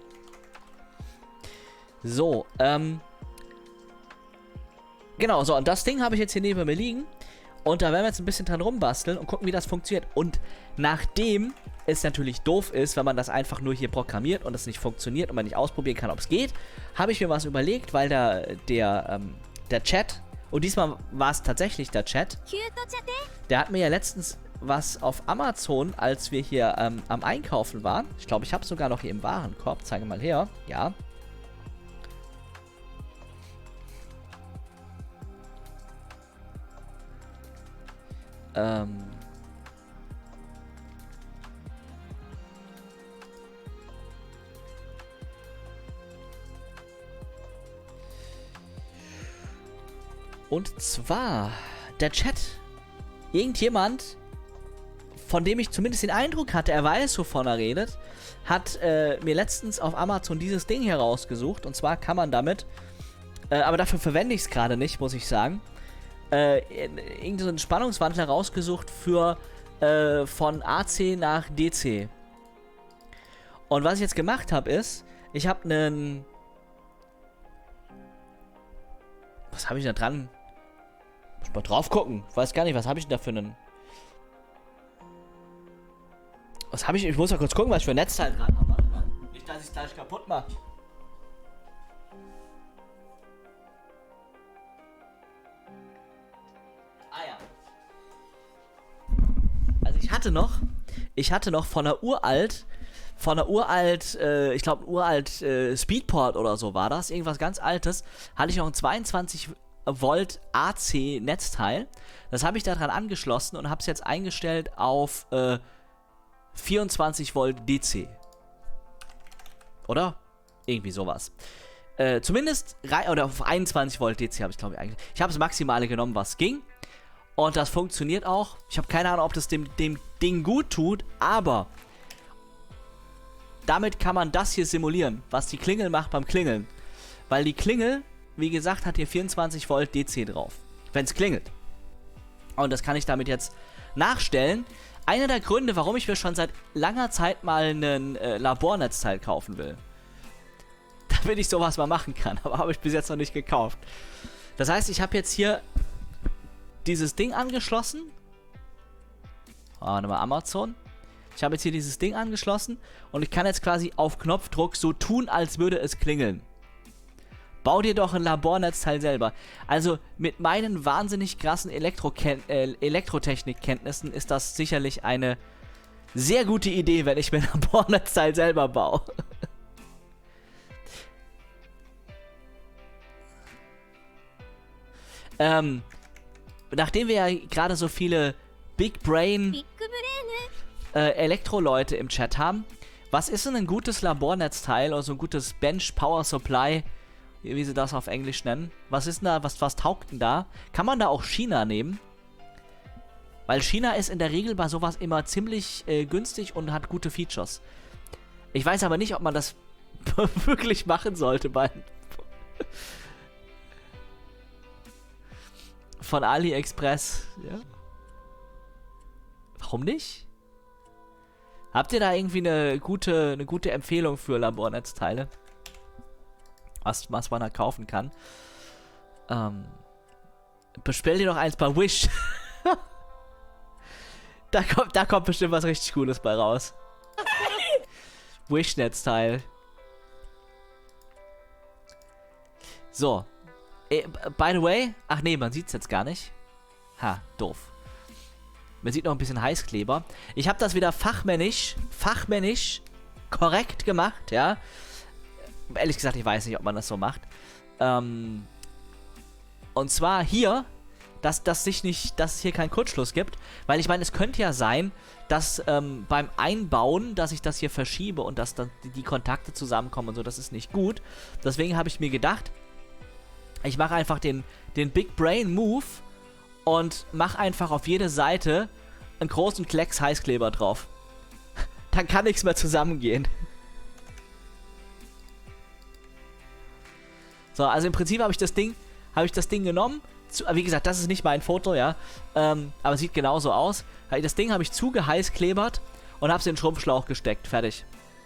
So, ähm. Genau, so, und das Ding habe ich jetzt hier neben mir liegen. Und da werden wir jetzt ein bisschen dran rumbasteln und gucken, wie das funktioniert. Und nachdem es natürlich doof ist, wenn man das einfach nur hier programmiert und es nicht funktioniert und man nicht ausprobieren kann, ob es geht, habe ich mir was überlegt, weil der, der, ähm, der Chat, und diesmal war es tatsächlich der Chat, der hat mir ja letztens was auf Amazon, als wir hier ähm, am Einkaufen waren. Ich glaube, ich habe es sogar noch hier im Warenkorb. Zeige mal her. Ja. Ähm. Und zwar der Chat. Irgendjemand, von dem ich zumindest den Eindruck hatte, er weiß, wovon er redet, hat äh, mir letztens auf Amazon dieses Ding hier rausgesucht. Und zwar kann man damit, äh, aber dafür verwende ich es gerade nicht, muss ich sagen, äh, irgendeinen Spannungswandler rausgesucht für äh, von A C nach D C. Und was ich jetzt gemacht habe ist, ich habe einen... Was habe ich da dran? Muss mal drauf gucken. Weiß gar nicht, was habe ich denn da für einen... Was habe ich? Ich muss mal kurz gucken, was ich für ein Netzteil dran habe. Warte mal. Nicht, dass ich es gleich kaputt mache. Ah ja. Also ich hatte noch, ich hatte noch von einer uralt, von einer uralt, äh, ich glaube uralt äh, Speedport oder so war das, irgendwas ganz Altes, hatte ich noch ein zweiundzwanzig Volt A C Netzteil. Das habe ich daran angeschlossen und habe es jetzt eingestellt auf äh, vierundzwanzig Volt D C. Oder? Irgendwie sowas. Äh, zumindest, oder auf einundzwanzig Volt D C habe ich glaube ich eigentlich. Ich habe das Maximale genommen, was ging. Und das funktioniert auch. Ich habe keine Ahnung, ob das dem, dem Ding gut tut, aber damit kann man das hier simulieren, was die Klingel macht beim Klingeln. Weil die Klingel, wie gesagt, hat hier vierundzwanzig Volt D C drauf. Wenn es klingelt. Und das kann ich damit jetzt nachstellen. Einer der Gründe, warum ich mir schon seit langer Zeit mal ein äh, Labornetzteil kaufen will. Damit ich sowas mal machen kann. Aber habe ich bis jetzt noch nicht gekauft. Das heißt, ich habe jetzt hier dieses Ding angeschlossen. Ah, nochmal Amazon. Ich habe jetzt hier dieses Ding angeschlossen. Und ich kann jetzt quasi auf Knopfdruck so tun, als würde es klingeln. Bau dir doch ein Labornetzteil selber. Also mit meinen wahnsinnig krassen Elektroken äh, Elektrotechnikkenntnissen ist das sicherlich eine sehr gute Idee, wenn ich mir ein Labornetzteil selber baue. ähm, nachdem wir ja gerade so viele Big Brain äh, Elektro-Leute im Chat haben, was ist denn ein gutes Labornetzteil oder so ein gutes Bench Power Supply, wie sie das auf Englisch nennen? Was ist denn da, was, was taugt denn da? Kann man da auch China nehmen? Weil China ist in der Regel bei sowas immer ziemlich äh, günstig und hat gute Features. Ich weiß aber nicht, ob man das wirklich machen sollte bei von AliExpress. Ja? Warum nicht? Habt ihr da irgendwie eine gute, eine gute Empfehlung für Labornetzteile? Was, was man da kaufen kann. Ähm, bestell dir doch eins bei Wish. da, kommt, da kommt bestimmt was richtig Cooles bei raus. Wish-Netzteil. So. Äh, by the way. Ach nee, man sieht es jetzt gar nicht. Ha, doof. Man sieht noch ein bisschen Heißkleber. Ich habe das wieder fachmännisch, fachmännisch korrekt gemacht, ja. Ehrlich gesagt, ich weiß nicht, ob man das so macht. Ähm, und zwar hier dass, dass, sich nicht, dass es hier keinen Kurzschluss gibt. Weil ich meine, es könnte ja sein, dass ähm, beim Einbauen, dass ich das hier verschiebe und dass dann die, die Kontakte zusammenkommen und so, das ist nicht gut. Deswegen habe ich mir gedacht, ich mache einfach den, den Big Brain Move und mache einfach auf jede Seite einen großen Klecks Heißkleber drauf. Dann kann nichts mehr zusammengehen. So, also im Prinzip habe ich das Ding, habe ich das Ding genommen. Zu, wie gesagt, das ist nicht mein Foto, ja. Ähm, aber sieht genauso aus. Das Ding habe ich zugeheißklebert und habe es in den Schrumpfschlauch gesteckt. Fertig.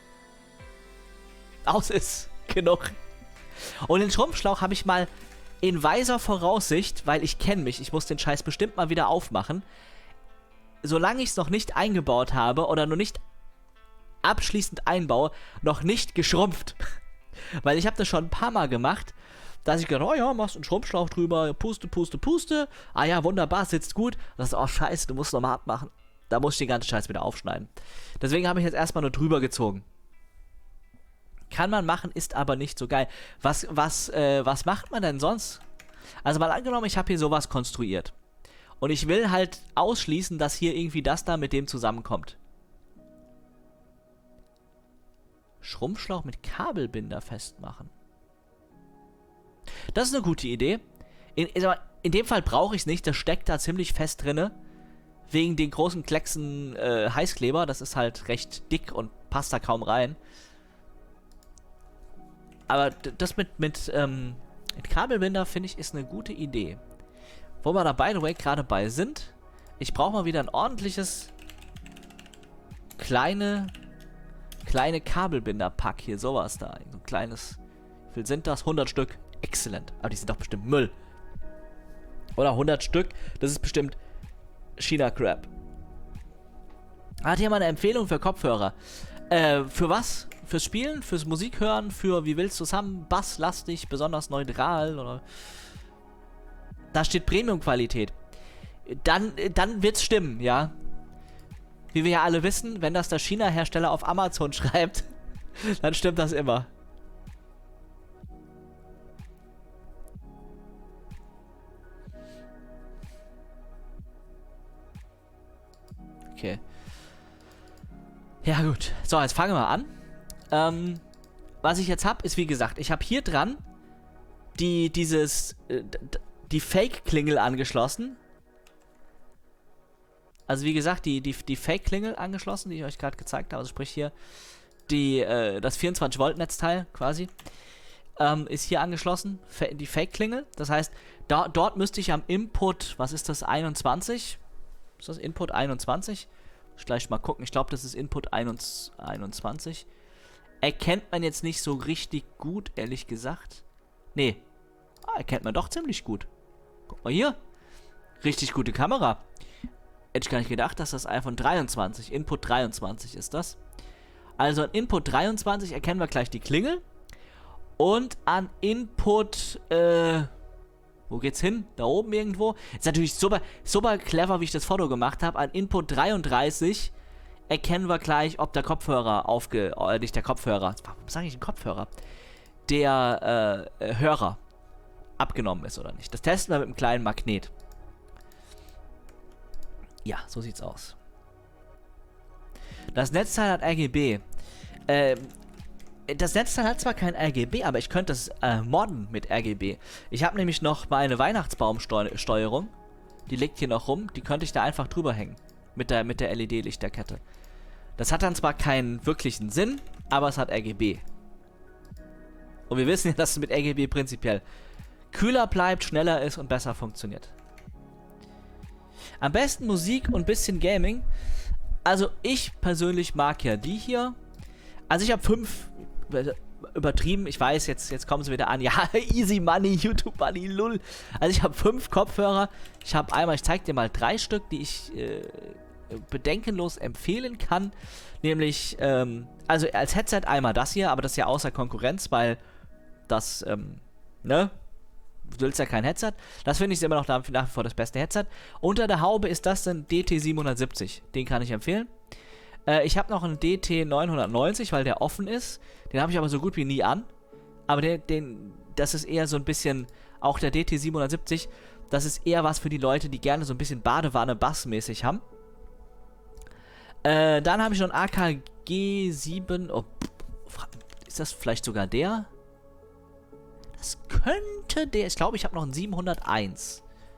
Aus ist genug. Und den Schrumpfschlauch habe ich mal in weiser Voraussicht, weil ich kenne mich, ich muss den Scheiß bestimmt mal wieder aufmachen. Solange ich es noch nicht eingebaut habe oder noch nicht abschließend einbaue, noch nicht geschrumpft. Weil ich habe das schon ein paar Mal gemacht, dass ich gedacht, oh ja, machst einen Schrumpfschlauch drüber, puste, puste, puste. Ah ja, wunderbar, sitzt gut. Das ist, oh scheiße, du musst nochmal abmachen. Da muss ich den ganzen Scheiß wieder aufschneiden. Deswegen habe ich jetzt erstmal nur drüber gezogen. Kann man machen, ist aber nicht so geil. Was, was, äh, was macht man denn sonst? Also mal angenommen, ich habe hier sowas konstruiert. Und ich will halt ausschließen, dass hier irgendwie das da mit dem zusammenkommt. Schrumpfschlauch mit Kabelbinder festmachen. Das ist eine gute Idee. In, in dem Fall brauche ich es nicht. Das steckt da ziemlich fest drinne. Wegen den großen Klecksen äh, Heißkleber. Das ist halt recht dick und passt da kaum rein. Aber das mit, mit, ähm, mit Kabelbinder, finde ich, ist eine gute Idee. Wo wir da, by the way, gerade bei sind. Ich brauche mal wieder ein ordentliches kleine kleine Kabelbinder-Pack hier. Sowas da. So ein kleines. Wie viel sind das? hundert Stück. Exzellent. Aber die sind doch bestimmt Müll. Oder hundert Stück. Das ist bestimmt China-Crap. Hat hier mal eine Empfehlung für Kopfhörer. Äh, für was? Fürs Spielen? Fürs Musikhören? Für wie willst du es haben? Basslastig? Besonders neutral? Oder? Da steht Premium-Qualität. Dann, dann wird's stimmen, ja. Wie wir ja alle wissen, wenn das der China-Hersteller auf Amazon schreibt, dann stimmt das immer. Okay. Ja gut. So, jetzt fangen wir an. Ähm, was ich jetzt habe, ist wie gesagt, ich habe hier dran die, dieses, äh, die Fake-Klingel angeschlossen. Also wie gesagt, die, die, die Fake-Klingel angeschlossen, die ich euch gerade gezeigt habe. Also sprich hier die, äh, das vierundzwanzig Volt Netzteil quasi ähm, ist hier angeschlossen. Fa die Fake-Klingel. Das heißt, da, dort müsste ich am Input, was ist das, einundzwanzig? Ist das Input einundzwanzig? Ich gleich mal gucken. Ich glaube, das ist Input einundzwanzig. Erkennt man jetzt nicht so richtig gut, ehrlich gesagt. Nee. Ah, erkennt man doch ziemlich gut. Guck mal hier. Richtig gute Kamera. Hätte ich gar nicht gedacht, dass das iPhone dreiundzwanzig, Input dreiundzwanzig ist das. Also an Input dreiundzwanzig erkennen wir gleich die Klingel. Und an Input, äh, wo geht's hin? Da oben irgendwo. Ist natürlich super, super clever, wie ich das Foto gemacht habe. An Input dreiunddreißig erkennen wir gleich, ob der Kopfhörer aufge... Äh, nicht der Kopfhörer. Warum sage ich ein Kopfhörer? Der, äh, Hörer abgenommen ist oder nicht. Das testen wir mit einem kleinen Magnet. Ja, so sieht's aus. Das Netzteil hat R G B. Ähm, das Netzteil hat zwar kein R G B, aber ich könnte es äh, modden mit R G B. Ich habe nämlich noch meine Weihnachtsbaumsteuerung. Die liegt hier noch rum. Die könnte ich da einfach drüber hängen. Mit der, mit der L E D-Lichterkette. Das hat dann zwar keinen wirklichen Sinn, aber es hat R G B. Und wir wissen ja, dass es mit R G B prinzipiell kühler bleibt, schneller ist und besser funktioniert. Am besten Musik und ein bisschen Gaming. Also ich persönlich mag ja die hier. Also ich habe fünf, übertrieben, ich weiß, jetzt, jetzt kommen sie wieder an. Ja, easy money, YouTube money, lull. Also ich habe fünf Kopfhörer. Ich habe einmal, ich zeige dir mal drei Stück, die ich äh, bedenkenlos empfehlen kann. Nämlich, ähm, also als Headset einmal das hier, aber das ist ja außer Konkurrenz, weil das, ähm, ne? Du willst ja kein Headset. Das finde ich immer noch nach wie vor das beste Headset. Unter der Haube ist das ein D T siebenhundertsiebzig. Den kann ich empfehlen. Äh, ich habe noch einen D T neunhundertneunzig, weil der offen ist. Den habe ich aber so gut wie nie an. Aber den, den, das ist eher so ein bisschen, auch der D T siebenhundertsiebzig, Das ist eher was für die Leute, die gerne so ein bisschen Badewanne-Bassmäßig haben. Äh, dann habe ich noch einen A K G sieben. Oh, ist das vielleicht sogar der? Das könnte der. Ich glaube, ich habe noch einen siebenhunderteins.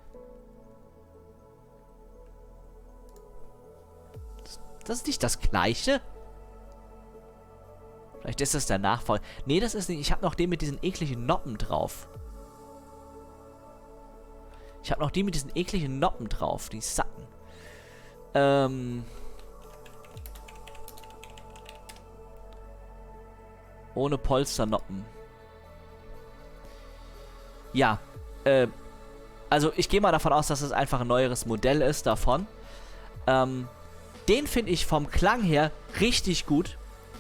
Das ist nicht das gleiche. Vielleicht ist das der Nachfolger. Nee, das ist nicht. Ich habe noch den mit diesen ekligen Noppen drauf. Ich habe noch die mit diesen ekligen Noppen drauf. Die Sacken. Ähm. Ohne Polsternoppen. Ja. Äh. Also ich gehe mal davon aus, dass es einfach ein neueres Modell ist davon. Ähm. Den finde ich vom Klang her richtig gut.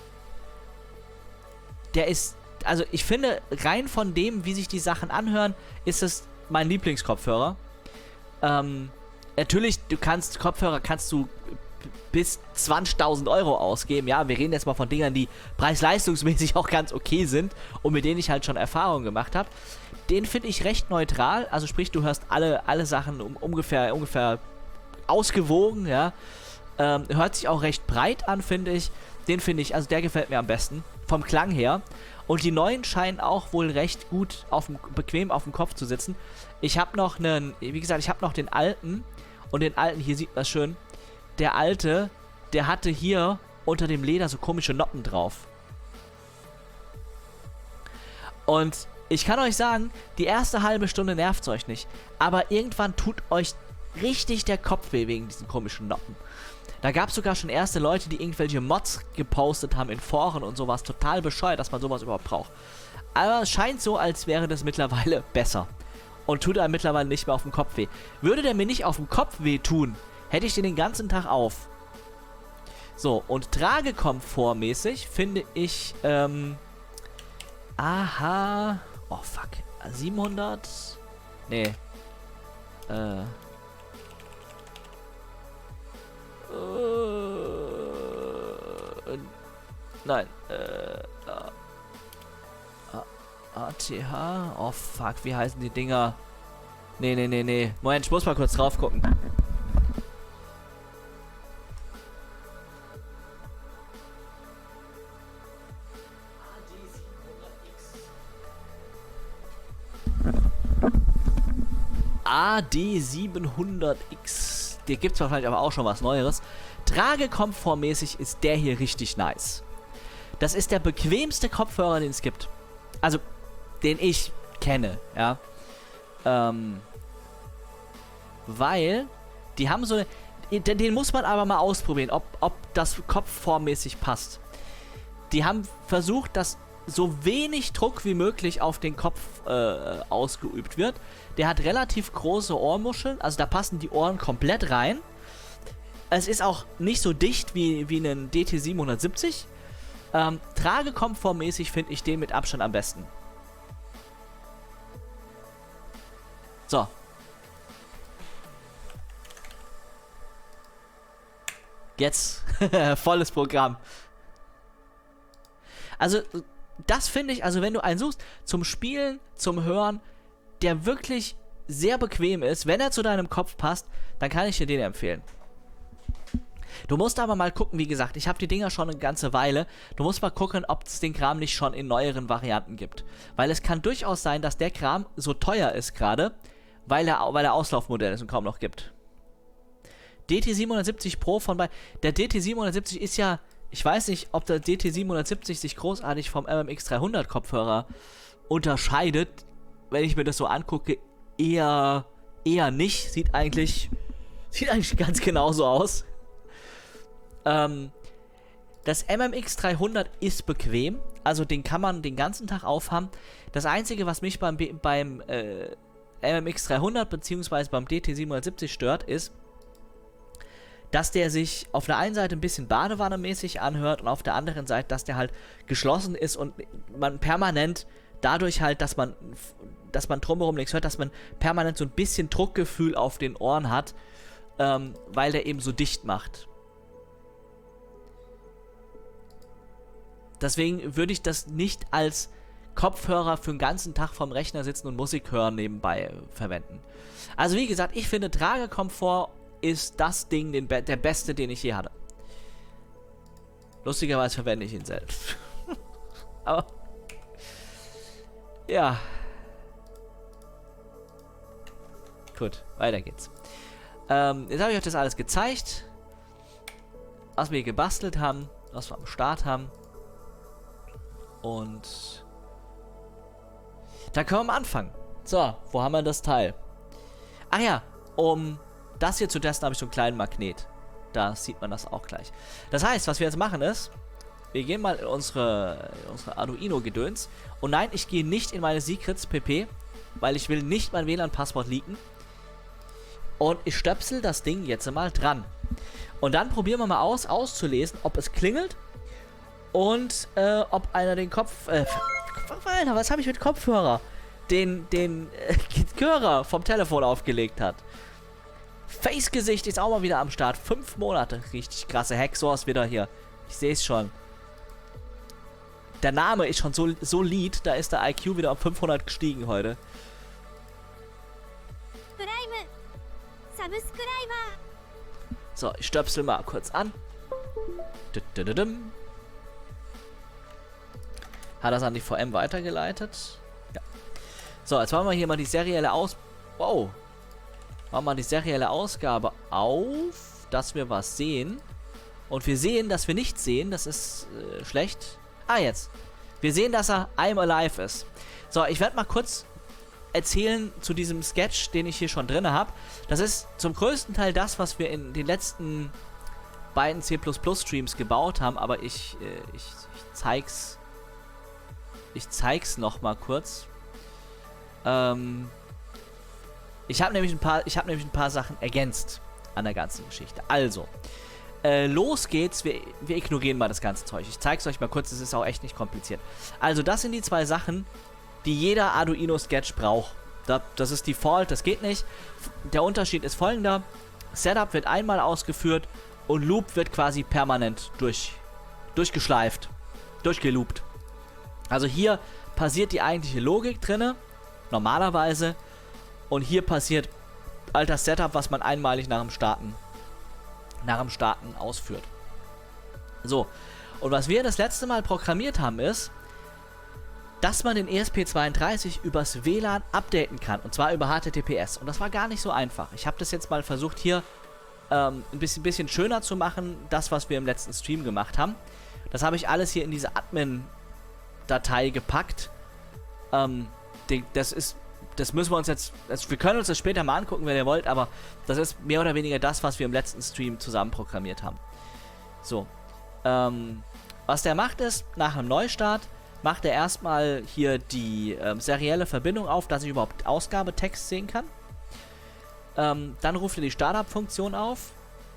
Der ist, also ich finde, rein von dem, wie sich die Sachen anhören, ist es mein Lieblingskopfhörer. Ähm, natürlich, du kannst, Kopfhörer kannst du bis zwanzigtausend Euro ausgeben. Ja, wir reden jetzt mal von Dingern, die preis-leistungsmäßig auch ganz okay sind und mit denen ich halt schon Erfahrungen gemacht habe. Den finde ich recht neutral. Also sprich, du hörst alle, alle Sachen um, ungefähr, ungefähr ausgewogen, ja. Ähm, hört sich auch recht breit an, finde ich. Den finde ich, also der gefällt mir am besten. Vom Klang her. Und die neuen scheinen auch wohl recht gut, auf dem, bequem auf dem Kopf zu sitzen. Ich habe noch einen, wie gesagt, ich habe noch den alten. Und den alten, hier sieht man es schön. Der alte, der hatte hier unter dem Leder so komische Noppen drauf. Und ich kann euch sagen, die erste halbe Stunde nervt es euch nicht. Aber irgendwann tut euch richtig der Kopf weh wegen diesen komischen Noppen. Da gab es sogar schon erste Leute, die irgendwelche Mods gepostet haben in Foren und sowas. Total bescheuert, dass man sowas überhaupt braucht. Aber es scheint so, als wäre das mittlerweile besser. Und tut einem mittlerweile nicht mehr auf dem Kopf weh. Würde der mir nicht auf dem Kopf weh tun, hätte ich den den ganzen Tag auf. So, und tragekomfortmäßig finde ich, ähm... aha... oh, fuck. siebenhundert... Nee. Äh... Äh, nein, äh, A T H, oh fuck, wie heißen die Dinger? Nee, nee, nee, nee. Moment, ich muss mal kurz drauf gucken. A D siebenhundert X. Der gibt es wahrscheinlich aber auch schon was Neueres. Tragekomfortmäßig ist der hier richtig nice. Das ist der bequemste Kopfhörer, den es gibt. Also, den ich kenne, ja. Ähm, weil, die haben so eine... Den, den muss man aber mal ausprobieren, ob, ob das kopfformmäßig passt. Die haben versucht, dass so wenig Druck wie möglich auf den Kopf äh, ausgeübt wird. Der hat relativ große Ohrmuscheln, also da passen die Ohren komplett rein. Es ist auch nicht so dicht wie, wie ein D T siebenhundertsiebzig. Ähm, Tragekomfortmäßig finde ich den mit Abstand am besten. So. Jetzt volles Programm. Also, das finde ich, also wenn du einen suchst, zum Spielen, zum Hören, der wirklich sehr bequem ist, wenn er zu deinem Kopf passt, dann kann ich dir den empfehlen. Du musst aber mal gucken, wie gesagt, ich habe die Dinger schon eine ganze Weile. Du musst mal gucken, ob es den Kram nicht schon in neueren Varianten gibt. Weil es kann durchaus sein, dass der Kram so teuer ist gerade, weil er, weil er Auslaufmodell ist und kaum noch gibt. D T siebenhundertsiebzig Pro von bei... Der D T siebenhundertsiebzig ist ja... Ich weiß nicht, ob der D T siebenhundertsiebzig sich großartig vom M M X dreihundert Kopfhörer unterscheidet. Wenn ich mir das so angucke, eher, eher nicht. Sieht eigentlich, sieht eigentlich ganz genauso aus. Ähm, das M M X dreihundert ist bequem. Also den kann man den ganzen Tag aufhaben. Das Einzige, was mich beim, beim äh, M M X dreihundert bzw. beim D T siebenhundertsiebzig stört, ist, dass der sich auf der einen Seite ein bisschen badewannemäßig anhört und auf der anderen Seite, dass der halt geschlossen ist und man permanent dadurch halt, dass man dass man drumherum nichts hört, dass man permanent so ein bisschen Druckgefühl auf den Ohren hat, ähm, weil der eben so dicht macht. Deswegen würde ich das nicht als Kopfhörer für den ganzen Tag vorm Rechner sitzen und Musik hören nebenbei äh, verwenden. Also wie gesagt, ich finde Tragekomfort ist das Ding, den be der beste, den ich je hatte. Lustigerweise verwende ich ihn selbst. Aber ja. Gut, weiter geht's. Ähm, jetzt habe ich euch das alles gezeigt, was wir gebastelt haben, was wir am Start haben. Und da können wir am Anfang. So, wo haben wir das Teil? Ach ja, um das hier zu testen, habe ich so einen kleinen Magnet. Da sieht man das auch gleich. Das heißt, was wir jetzt machen ist, wir gehen mal in unsere, in unsere Arduino-Gedöns. Und nein, ich gehe nicht in meine Secrets P P, weil ich will nicht mein W L A N-Passwort leaken. Und ich stöpsel das Ding jetzt mal dran. Und dann probieren wir mal aus, auszulesen, ob es klingelt. Und äh, ob einer den Kopf... Äh, Alter, was habe ich mit Kopfhörer? Den, den äh, Hörer vom Telefon aufgelegt hat. Face-Gesicht ist auch mal wieder am Start. Fünf Monate. Richtig krasse Hacksource wieder hier. Ich sehe es schon. Der Name ist schon so solid. Da ist der I Q wieder auf fünfhundert gestiegen heute. So, ich stöpsel mal kurz an. Hat das an die V M weitergeleitet? Ja. So, jetzt machen wir hier mal die serielle Aus... Wow. Machen wir mal die serielle Ausgabe auf, dass wir was sehen. Und wir sehen, dass wir nichts sehen. Das ist äh, schlecht. Ah, jetzt. Wir sehen, dass er I'm Alive ist. So, ich werde mal kurz erzählen zu diesem Sketch, den ich hier schon drin habe. Das ist zum größten Teil das, was wir in den letzten beiden C plus plus Streams gebaut haben. Aber ich, äh, ich, ich zeig's... Ich zeig's noch mal kurz. Ähm... Ich habe nämlich ein paar, ich habe nämlich ein paar Sachen ergänzt an der ganzen Geschichte. Also, äh, los geht's. Wir, wir ignorieren mal das ganze Zeug. Ich zeige es euch mal kurz. Es ist auch echt nicht kompliziert. Also, das sind die zwei Sachen, die jeder Arduino-Sketch braucht. Da, das ist Default, das geht nicht. Der Unterschied ist folgender: Setup wird einmal ausgeführt und Loop wird quasi permanent durch, durchgeschleift, durchgeloopt. Also hier passiert die eigentliche Logik drinne, normalerweise. Und hier passiert all das Setup, was man einmalig nach dem Starten, nach dem Starten ausführt. So, und was wir das letzte Mal programmiert haben, ist, dass man den E S P zweiunddreißig übers W L A N updaten kann. Und zwar über H T T P S. Und das war gar nicht so einfach. Ich habe das jetzt mal versucht, hier ähm, ein bisschen, bisschen schöner zu machen, das, was wir im letzten Stream gemacht haben. Das habe ich alles hier in diese Admin-Datei gepackt. Ähm, die, das ist... Das müssen wir uns jetzt, also wir können uns das später mal angucken, wenn ihr wollt, aber das ist mehr oder weniger das, was wir im letzten Stream zusammen programmiert haben. So, ähm, was der macht ist, nach einem Neustart macht er erstmal hier die ähm, serielle Verbindung auf, dass ich überhaupt Ausgabetext sehen kann. Ähm, dann ruft er die Startup-Funktion auf.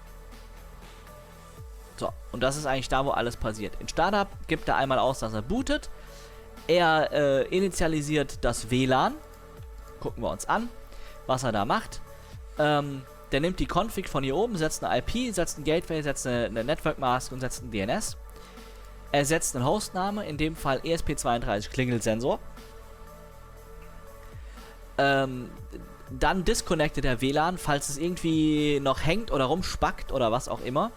So, und das ist eigentlich da, wo alles passiert. In Startup gibt er einmal aus, dass er bootet. Er äh, initialisiert das W L A N. Gucken wir uns an, was er da macht. Ähm, der nimmt die Config von hier oben, setzt eine I P, setzt ein Gateway, setzt eine, eine Network Mask und setzt ein D N S. Er setzt einen Hostname, in dem Fall E S P zweiunddreißig Klingelsensor. Ähm, dann disconnectet der W L A N, falls es irgendwie noch hängt oder rumspackt oder was auch immer.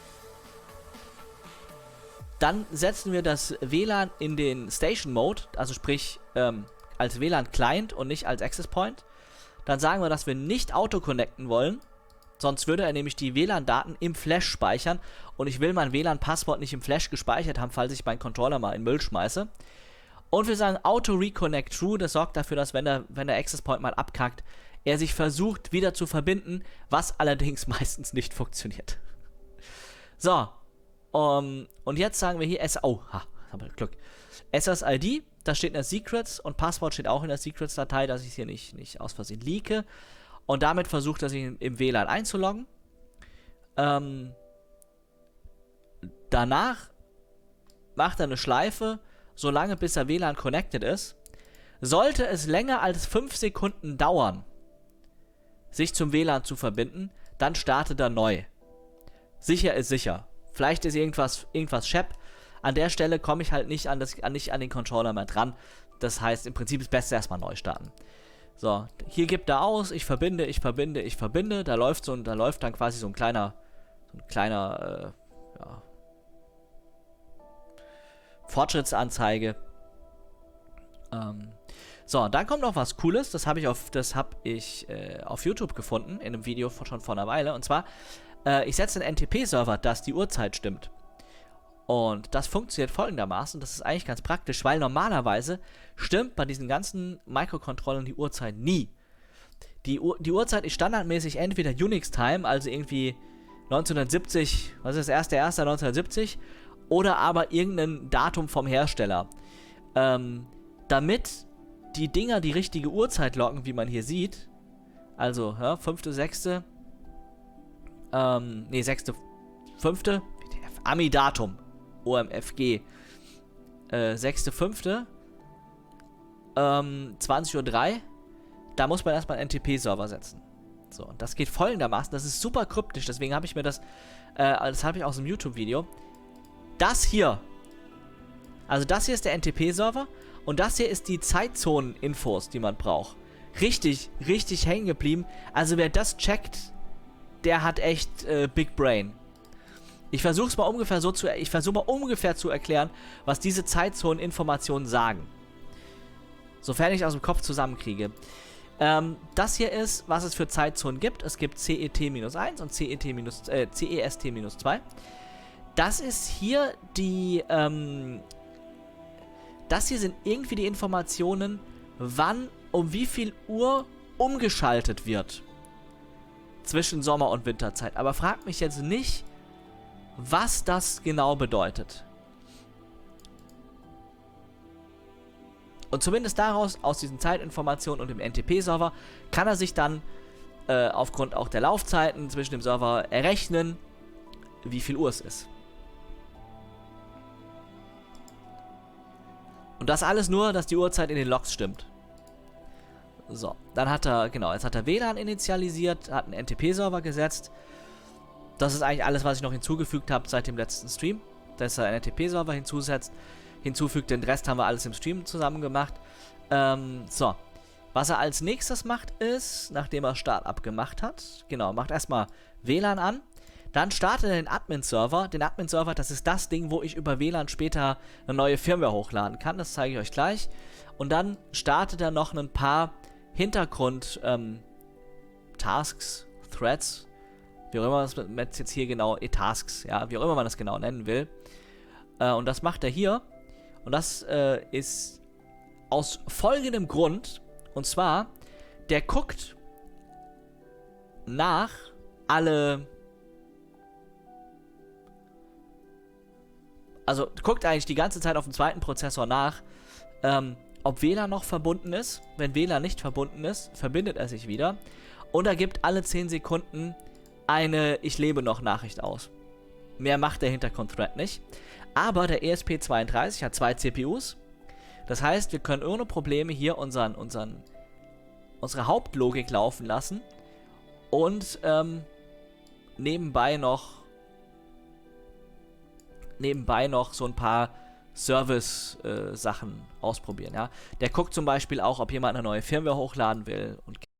Dann setzen wir das W L A N in den Station Mode, also sprich, ähm, als W L A N-Client und nicht als Access Point. Dann sagen wir, dass wir nicht auto-connecten wollen. Sonst würde er nämlich die W L A N-Daten im Flash speichern. Und ich will mein W L A N-Passwort nicht im Flash gespeichert haben, falls ich meinen Controller mal in Müll schmeiße. Und wir sagen Auto-Reconnect True. Das sorgt dafür, dass wenn der, wenn der Access Point mal abkackt, er sich versucht wieder zu verbinden, was allerdings meistens nicht funktioniert. So. Um, und jetzt sagen wir hier S... Oh, ha, haben wir Glück. S S I D. Das steht in der Secrets und Passwort steht auch in der Secrets-Datei, dass ich es hier nicht, nicht aus Versehen leake. Und damit versucht er sich im W L A N einzuloggen. Ähm, danach macht er eine Schleife, solange bis der W L A N connected ist. Sollte es länger als fünf Sekunden dauern, sich zum W L A N zu verbinden, dann startet er neu. Sicher ist sicher. Vielleicht ist irgendwas, irgendwas schepp. An der Stelle komme ich halt nicht an, das, an, nicht an den Controller mehr dran. Das heißt, im Prinzip ist das Beste erstmal neu starten. So, hier gibt er aus, ich verbinde, ich verbinde, ich verbinde. Da läuft so, da läuft dann quasi so ein kleiner, so ein kleiner, äh, ja, Fortschrittsanzeige. Ähm, so, dann kommt noch was Cooles. Das habe ich auf, das habe ich äh, auf YouTube gefunden in einem Video von, schon vor einer Weile. Und zwar, äh, ich setze einen N T P-Server, dass die Uhrzeit stimmt. Und das funktioniert folgendermaßen. Das ist eigentlich ganz praktisch, weil normalerweise stimmt bei diesen ganzen Microcontrollern die Uhrzeit nie. Die, Uhr, die Uhrzeit ist standardmäßig entweder Unix-Time, also irgendwie neunzehnhundertsiebzig, was ist das, erster erster neunzehnhundertsiebzig, oder aber irgendein Datum vom Hersteller. Ähm, damit die Dinger die richtige Uhrzeit locken, wie man hier sieht, also, ja, fünfte sechste ähm, nee, sechste fünfte Ami-Datum, O M F G, äh, sechste fünfte ähm, zwanzig Uhr drei, da muss man erstmal einen N T P-Server setzen. So, und das geht folgendermaßen, das ist super kryptisch, deswegen habe ich mir das, äh, das habe ich aus dem YouTube-Video. Das hier, also das hier ist der N T P-Server und das hier ist die Zeitzonen-Infos, die man braucht. Richtig, richtig hängen geblieben. Also wer das checkt, der hat echt äh, Big Brain. Ich versuche es mal ungefähr so zu, ich versuche mal ungefähr zu erklären, was diese Zeitzonen-Informationen sagen. Sofern ich aus dem Kopf zusammenkriege. Ähm, das hier ist, was es für Zeitzonen gibt. Es gibt C E T eins und C E T äh, C E S T zwei. Das ist hier die, ähm, das hier sind irgendwie die Informationen, wann um wie viel Uhr umgeschaltet wird. Zwischen Sommer- und Winterzeit. Aber fragt mich jetzt nicht, was das genau bedeutet. Und zumindest daraus, aus diesen Zeitinformationen und dem N T P-Server, kann er sich dann äh, aufgrund auch der Laufzeiten zwischen dem Server errechnen, wie viel Uhr es ist. Und das alles nur, dass die Uhrzeit in den Logs stimmt. So, dann hat er, genau, jetzt hat er W L A N initialisiert, hat einen N T P-Server gesetzt. Das ist eigentlich alles, was ich noch hinzugefügt habe seit dem letzten Stream. Dass er einen N T P-Server hinzusetzt, hinzufügt, den Rest haben wir alles im Stream zusammen gemacht. Ähm, so. Was er als nächstes macht ist, nachdem er Startup gemacht hat, genau, macht erstmal W L A N an. Dann startet er den Admin-Server. Den Admin-Server, das ist das Ding, wo ich über W L A N später eine neue Firmware hochladen kann. Das zeige ich euch gleich. Und dann startet er noch ein paar Hintergrund ähm, Tasks, Threads, wie auch immer man das jetzt hier genau, E-Tasks, ja, wie auch immer man das genau nennen will. Äh, und das macht er hier. Und das äh, ist aus folgendem Grund. Und zwar, der guckt nach alle, also guckt eigentlich die ganze Zeit auf den zweiten Prozessor nach, ähm, ob W L A N noch verbunden ist. Wenn W L A N nicht verbunden ist, verbindet er sich wieder. Und er gibt alle zehn Sekunden eine Ich lebe noch Nachricht aus. Mehr macht der Hintergrund-Thread nicht. Aber der E S P zweiunddreißig hat zwei C P Us. Das heißt, wir können ohne Probleme hier unseren, unseren, unsere Hauptlogik laufen lassen. Und ähm, nebenbei noch nebenbei noch so ein paar Service-Sachen äh, ausprobieren, ja. Der guckt zum Beispiel auch, ob jemand eine neue Firmware hochladen will und